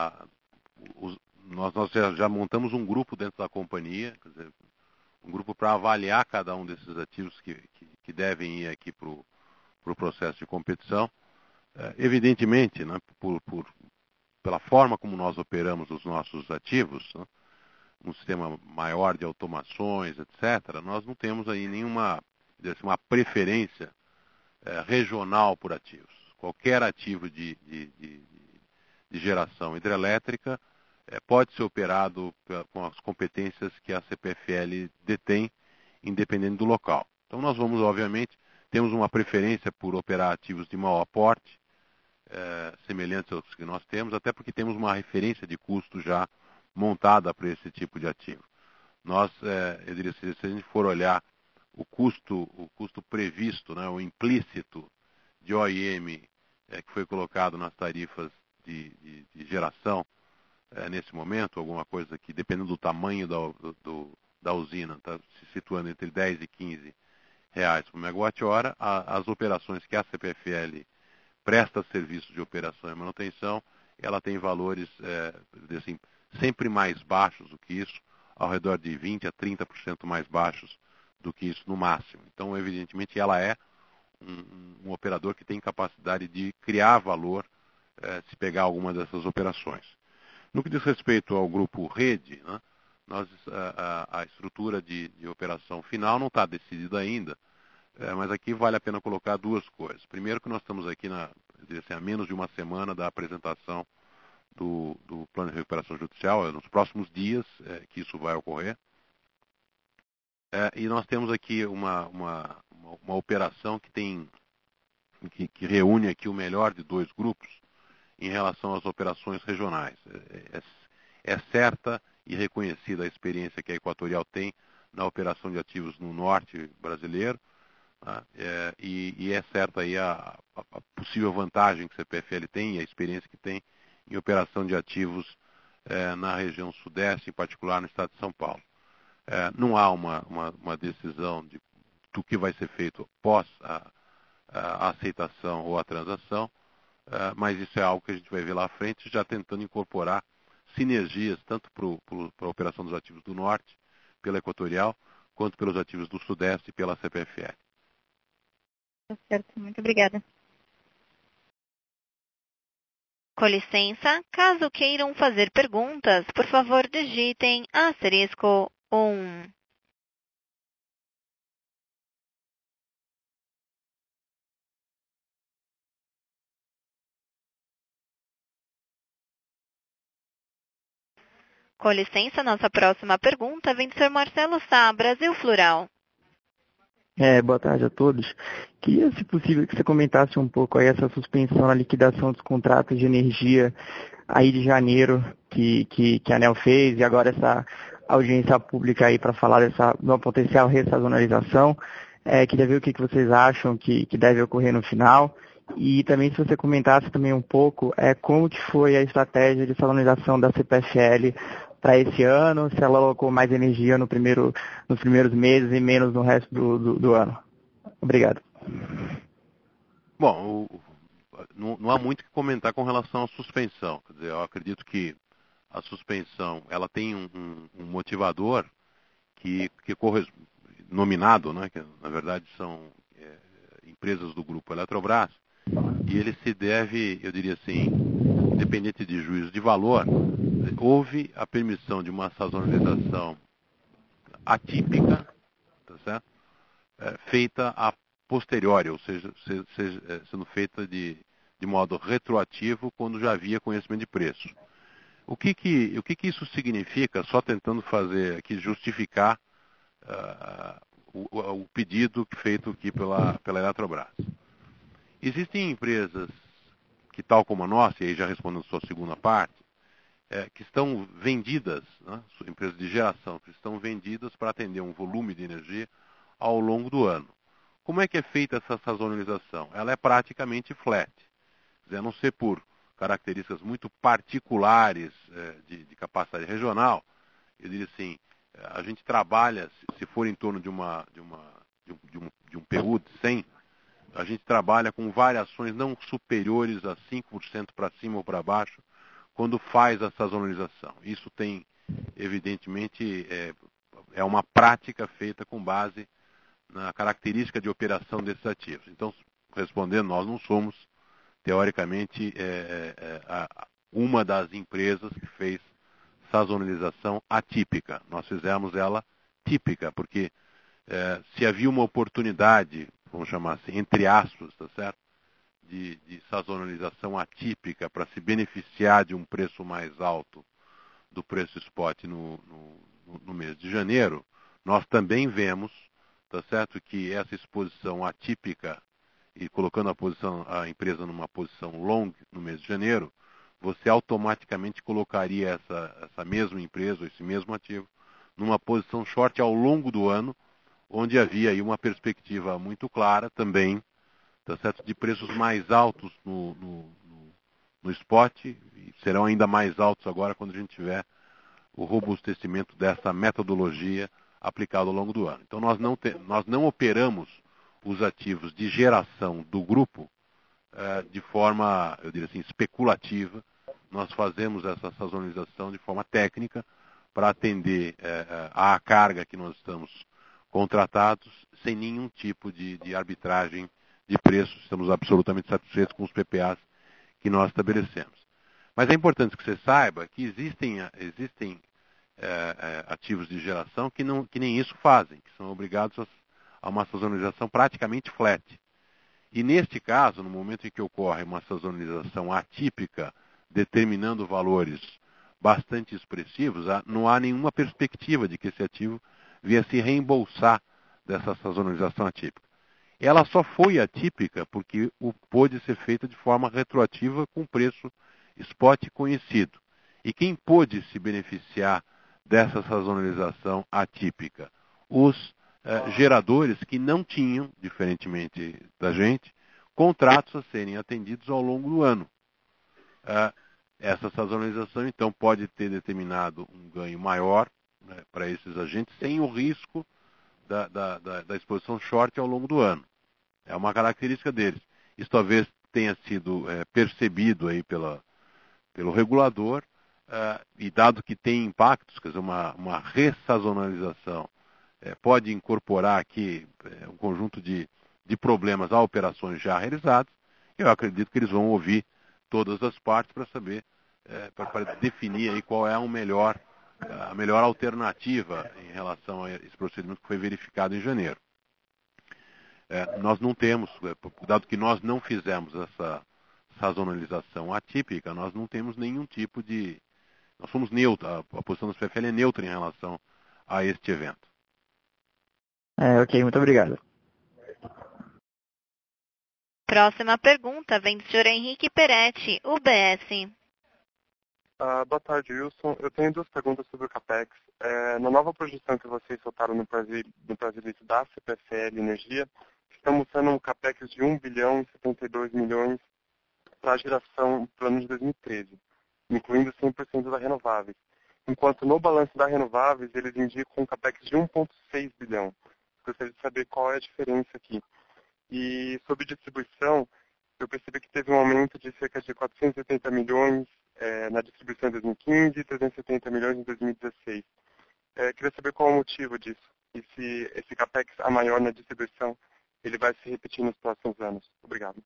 nós já montamos um grupo dentro da companhia, quer dizer, um grupo para avaliar cada um desses ativos que devem ir aqui para o processo de competição. Evidentemente, né, pela forma como nós operamos os nossos ativos, né, um sistema maior de automações, etc., nós não temos aí nenhuma uma preferência regional por ativos. Qualquer ativo de geração hidrelétrica pode ser operado com as competências que a CPFL detém independente do local. Então nós vamos, obviamente, temos uma preferência por operar ativos de maior porte, semelhantes aos que nós temos, até porque temos uma referência de custo já montada para esse tipo de ativo. Nós, eu diria, se a gente for olhar o custo previsto, né, o implícito de OIM que foi colocado nas tarifas de geração nesse momento, alguma coisa que, dependendo do tamanho da usina, está se situando entre 10 e 15 reais por megawatt-hora, as operações que a CPFL presta serviços de operação e manutenção, ela tem valores assim, sempre mais baixos do que isso, ao redor de 20% a 30% mais baixos do que isso no máximo. Então, evidentemente, ela é um operador que tem capacidade de criar valor se pegar alguma dessas operações. No que diz respeito ao grupo rede, né, a estrutura de operação final não está decidida ainda, mas aqui vale a pena colocar duas coisas. Primeiro que nós estamos aqui há menos de uma semana da apresentação do plano de recuperação judicial, nos próximos dias que isso vai ocorrer. E nós temos aqui uma operação que reúne aqui o melhor de dois grupos em relação às operações regionais. É certa e reconhecida a experiência que a Equatorial tem na operação de ativos no norte brasileiro, tá? E é certa aí a possível vantagem que a CPFL tem e a experiência que tem em operação de ativos na região sudeste, em particular no estado de São Paulo. Não há uma decisão do que vai ser feito após a aceitação ou a transação, mas isso é algo que a gente vai ver lá à frente, já tentando incorporar sinergias tanto para a operação dos ativos do norte, pela Equatorial, quanto pelos ativos do sudeste e pela CPFL. Tá certo, muito obrigada. Com licença, caso queiram fazer perguntas, por favor digitem *1. Com licença, nossa próxima pergunta vem do Sr. Marcelo Sá, Brasil Floral. Boa tarde a todos. Queria, se possível, que você comentasse um pouco aí essa suspensão na liquidação dos contratos de energia aí de janeiro que a ANEEL fez e agora essa audiência pública aí para falar de uma potencial ressazonalização. Queria ver o que vocês acham que deve ocorrer no final. E também se você comentasse também um pouco como que foi a estratégia de sazonalização da CPFL para esse ano, se ela alocou mais energia nos primeiros meses e menos no resto do ano. Obrigado. Bom, não há muito o que comentar com relação à suspensão. Quer dizer, eu acredito que a suspensão ela tem um motivador que nominado, né, que na verdade são empresas do grupo Eletrobras, e ele se deve, eu diria assim, independente de juízo de valor, houve a permissão de uma sazonalização atípica, tá certo? Feita a posteriori, ou seja, sendo feita de modo retroativo quando já havia conhecimento de preço. O que isso significa, só tentando fazer aqui, justificar o pedido feito aqui pela Eletrobras. Existem empresas que, tal como a nossa, e aí já respondendo a sua segunda parte, que estão vendidas, né, empresas de geração, que estão vendidas para atender um volume de energia ao longo do ano. Como é que é feita essa sazonalização? Ela é praticamente flat. Quer dizer, a não ser por características muito particulares de capacidade regional, eu diria assim, a gente trabalha, se for em torno de um PU de 100, a gente trabalha com variações não superiores a 5% para cima ou para baixo, quando faz a sazonalização. Isso tem, evidentemente, é uma prática feita com base na característica de operação desses ativos. Então, respondendo, nós não somos, teoricamente, uma das empresas que fez sazonalização atípica. Nós fizemos ela típica, porque se havia uma oportunidade, vamos chamar assim, entre aspas, tá certo? De sazonalização atípica para se beneficiar de um preço mais alto do preço spot no mês de janeiro, nós também vemos tá certo, que essa exposição atípica e colocando a empresa numa posição long no mês de janeiro, você automaticamente colocaria essa mesma empresa, ou esse mesmo ativo, numa posição short ao longo do ano, onde havia aí uma perspectiva muito clara também, tá certo, de preços mais altos no spot, e serão ainda mais altos agora quando a gente tiver o robustecimento dessa metodologia aplicada ao longo do ano. Então nós não operamos os ativos de geração do grupo de forma, eu diria assim, especulativa. Nós fazemos essa sazonalização de forma técnica para atender à carga que nós estamos contratados sem nenhum tipo de arbitragem de preços. Estamos absolutamente satisfeitos com os PPAs que nós estabelecemos. Mas é importante que você saiba que existem ativos de geração que nem isso fazem, que são obrigados a uma sazonalização praticamente flat. E neste caso, no momento em que ocorre uma sazonalização atípica, determinando valores bastante expressivos, não há nenhuma perspectiva de que esse ativo venha se reembolsar dessa sazonalização atípica. Ela só foi atípica porque pôde ser feita de forma retroativa com preço spot conhecido. E quem pôde se beneficiar dessa sazonalização atípica? Os geradores que não tinham, diferentemente da gente, contratos a serem atendidos ao longo do ano. Essa sazonalização, então, pode ter determinado um ganho maior, né, para esses agentes, sem o risco da exposição short ao longo do ano. É uma característica deles. Isso talvez tenha sido percebido aí pelo regulador, e dado que tem impactos, quer dizer, uma ressazonalização pode incorporar aqui um conjunto de problemas a operações já realizadas, eu acredito que eles vão ouvir todas as partes para saber, para definir aí qual é a melhor alternativa em relação a esse procedimento que foi verificado em janeiro. Nós não temos, dado que nós não fizemos essa sazonalização atípica, nós não temos nenhum tipo de... Nós somos neutros, a posição do CPFL é neutra em relação a este evento. Ok, muito obrigado. Próxima pergunta vem do senhor Henrique Peretti, UBS. Boa tarde, Wilson. Eu tenho duas perguntas sobre o CAPEX. Na nova projeção que vocês soltaram no Brasilite da CPFL Energia, estão mostrando um CAPEX de 1 bilhão e 72 milhões para a geração para o ano de 2013, incluindo 100% da Renováveis. Enquanto no balanço da Renováveis, eles indicam um CAPEX de 1,6 bilhão. Gostaria de saber qual é a diferença aqui. E sobre distribuição, eu percebi que teve um aumento de cerca de 470 milhões na distribuição em 2015 e 370 milhões em 2016. Queria saber qual é o motivo disso. E se esse CAPEX a maior na distribuição, ele vai se repetir nos próximos anos. Obrigado.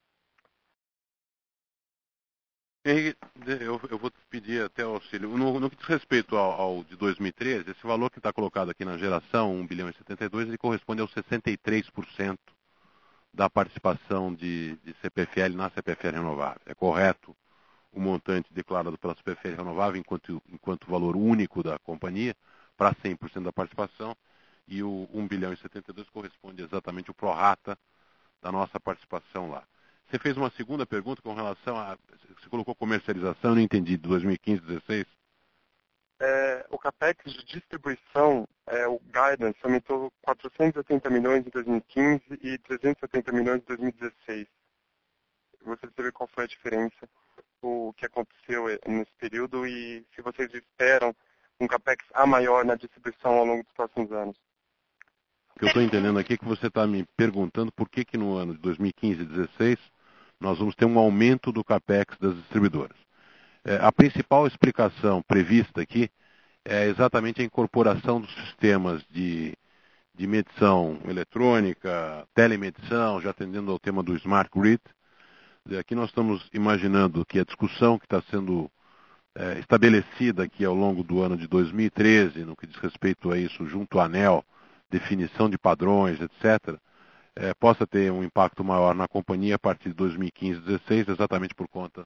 Henrique, eu vou pedir até auxílio. No que diz respeito ao de 2013, esse valor que está colocado aqui na geração, 1 bilhão e 72, ele corresponde aos 63% da participação de CPFL na CPFL Renovável. É correto o montante declarado pela CPFL Renovável enquanto valor único da companhia para 100% da participação, e o 1 bilhão e 72 corresponde exatamente ao prorata da nossa participação lá. Você fez uma segunda pergunta com relação a... Você colocou comercialização, eu não entendi, de 2015, 2016? O CAPEX de distribuição, o guidance, aumentou 470 milhões em 2015 e 370 milhões em 2016. Eu gostaria de saber qual foi a diferença, o que aconteceu nesse período e se vocês esperam um CAPEX a maior na distribuição ao longo dos próximos anos. O que eu estou entendendo aqui é que você está me perguntando por que no ano de 2015 e 2016 nós vamos ter um aumento do CAPEX das distribuidoras. A principal explicação prevista aqui é exatamente a incorporação dos sistemas de medição eletrônica, telemedição, já atendendo ao tema do Smart Grid. Aqui nós estamos imaginando que a discussão que está sendo estabelecida aqui ao longo do ano de 2013, no que diz respeito a isso junto à ANEEL, definição de padrões, etc., possa ter um impacto maior na companhia a partir de 2015 e 2016, exatamente por conta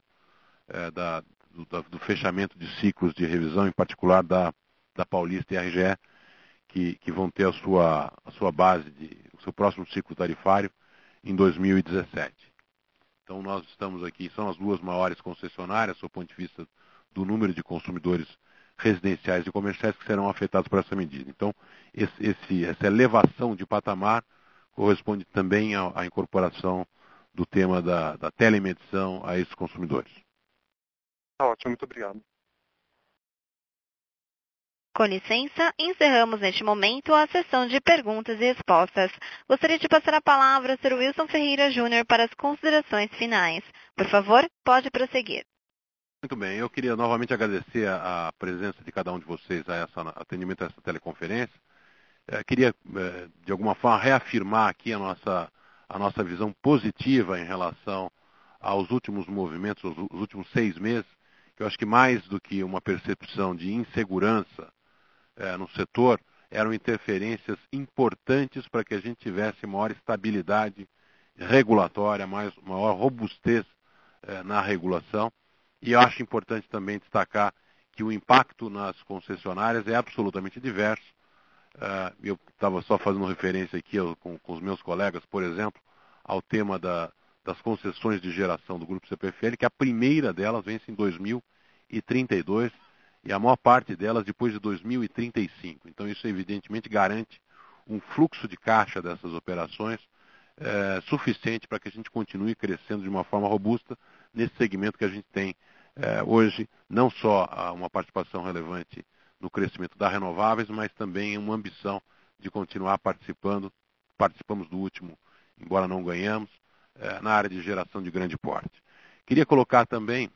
do fechamento de ciclos de revisão, em particular da Paulista e RGE, que vão ter a sua base, o seu próximo ciclo tarifário em 2017. Então nós estamos aqui, são as duas maiores concessionárias, do ponto de vista do número de consumidores residenciais e comerciais que serão afetados por essa medida. Então, essa elevação de patamar corresponde também à incorporação do tema da telemedição a esses consumidores. Tá ótimo, muito obrigado. Com licença, encerramos neste momento a sessão de perguntas e respostas. Gostaria de passar a palavra ao Sr. Wilson Ferreira Júnior para as considerações finais. Por favor, pode prosseguir. Muito bem, eu queria novamente agradecer a presença de cada um de vocês a atendimento a essa teleconferência. Queria, de alguma forma, reafirmar aqui a nossa visão positiva em relação aos últimos movimentos, os últimos 6 meses, que eu acho que mais do que uma percepção de insegurança no setor, eram interferências importantes para que a gente tivesse maior estabilidade regulatória, maior robustez na regulação. E eu acho importante também destacar que o impacto nas concessionárias é absolutamente diverso. Eu estava só fazendo referência aqui com os meus colegas, por exemplo, ao tema das concessões de geração do Grupo CPFL, que a primeira delas vence em 2032 e a maior parte delas depois de 2035. Então isso evidentemente garante um fluxo de caixa dessas operações suficiente para que a gente continue crescendo de uma forma robusta nesse segmento que a gente tem hoje, não só uma participação relevante no crescimento das renováveis, mas também uma ambição de continuar participando. Participamos do último, embora não ganhamos, na área de geração de grande porte. Queria colocar também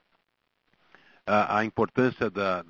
a importância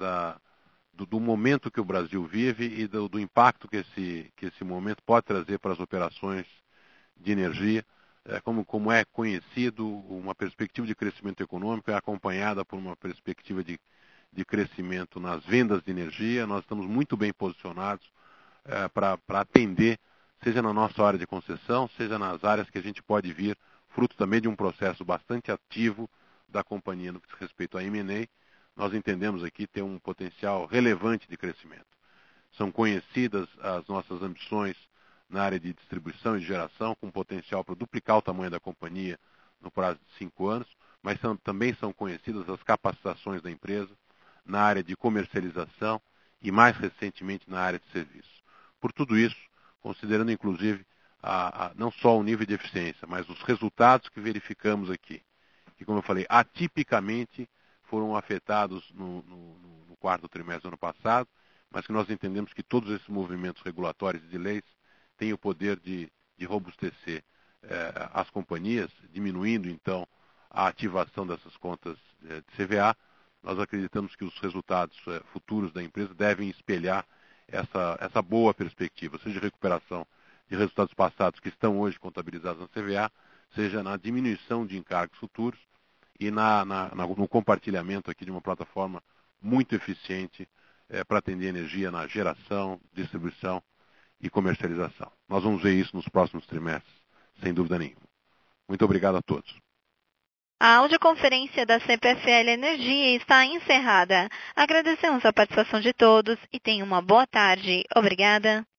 do momento que o Brasil vive e do impacto que esse momento pode trazer para as operações de energia. Como é conhecido, uma perspectiva de crescimento econômico é acompanhada por uma perspectiva de crescimento nas vendas de energia. Nós estamos muito bem posicionados para atender, seja na nossa área de concessão, seja nas áreas que a gente pode vir, fruto também de um processo bastante ativo da companhia no que diz respeito à M&A. Nós entendemos aqui ter um potencial relevante de crescimento. São conhecidas as nossas ambições na área de distribuição e de geração, com potencial para duplicar o tamanho da companhia no prazo de 5 anos, mas também são conhecidas as capacitações da empresa na área de comercialização e, mais recentemente, na área de serviços. Por tudo isso, considerando inclusive não só o nível de eficiência, mas os resultados que verificamos aqui, que, como eu falei, atipicamente foram afetados no quarto trimestre do ano passado, mas que nós entendemos que todos esses movimentos regulatórios e de leis têm o poder de robustecer as companhias, diminuindo, então, a ativação dessas contas de CVA. Nós acreditamos que os resultados futuros da empresa devem espelhar essa boa perspectiva, seja de recuperação de resultados passados que estão hoje contabilizados na CVA, seja na diminuição de encargos futuros e no compartilhamento aqui de uma plataforma muito eficiente para atender energia na geração, distribuição e comercialização. Nós vamos ver isso nos próximos trimestres, sem dúvida nenhuma. Muito obrigado a todos. A audioconferência da CPFL Energia está encerrada. Agradecemos a participação de todos e tenham uma boa tarde. Obrigada.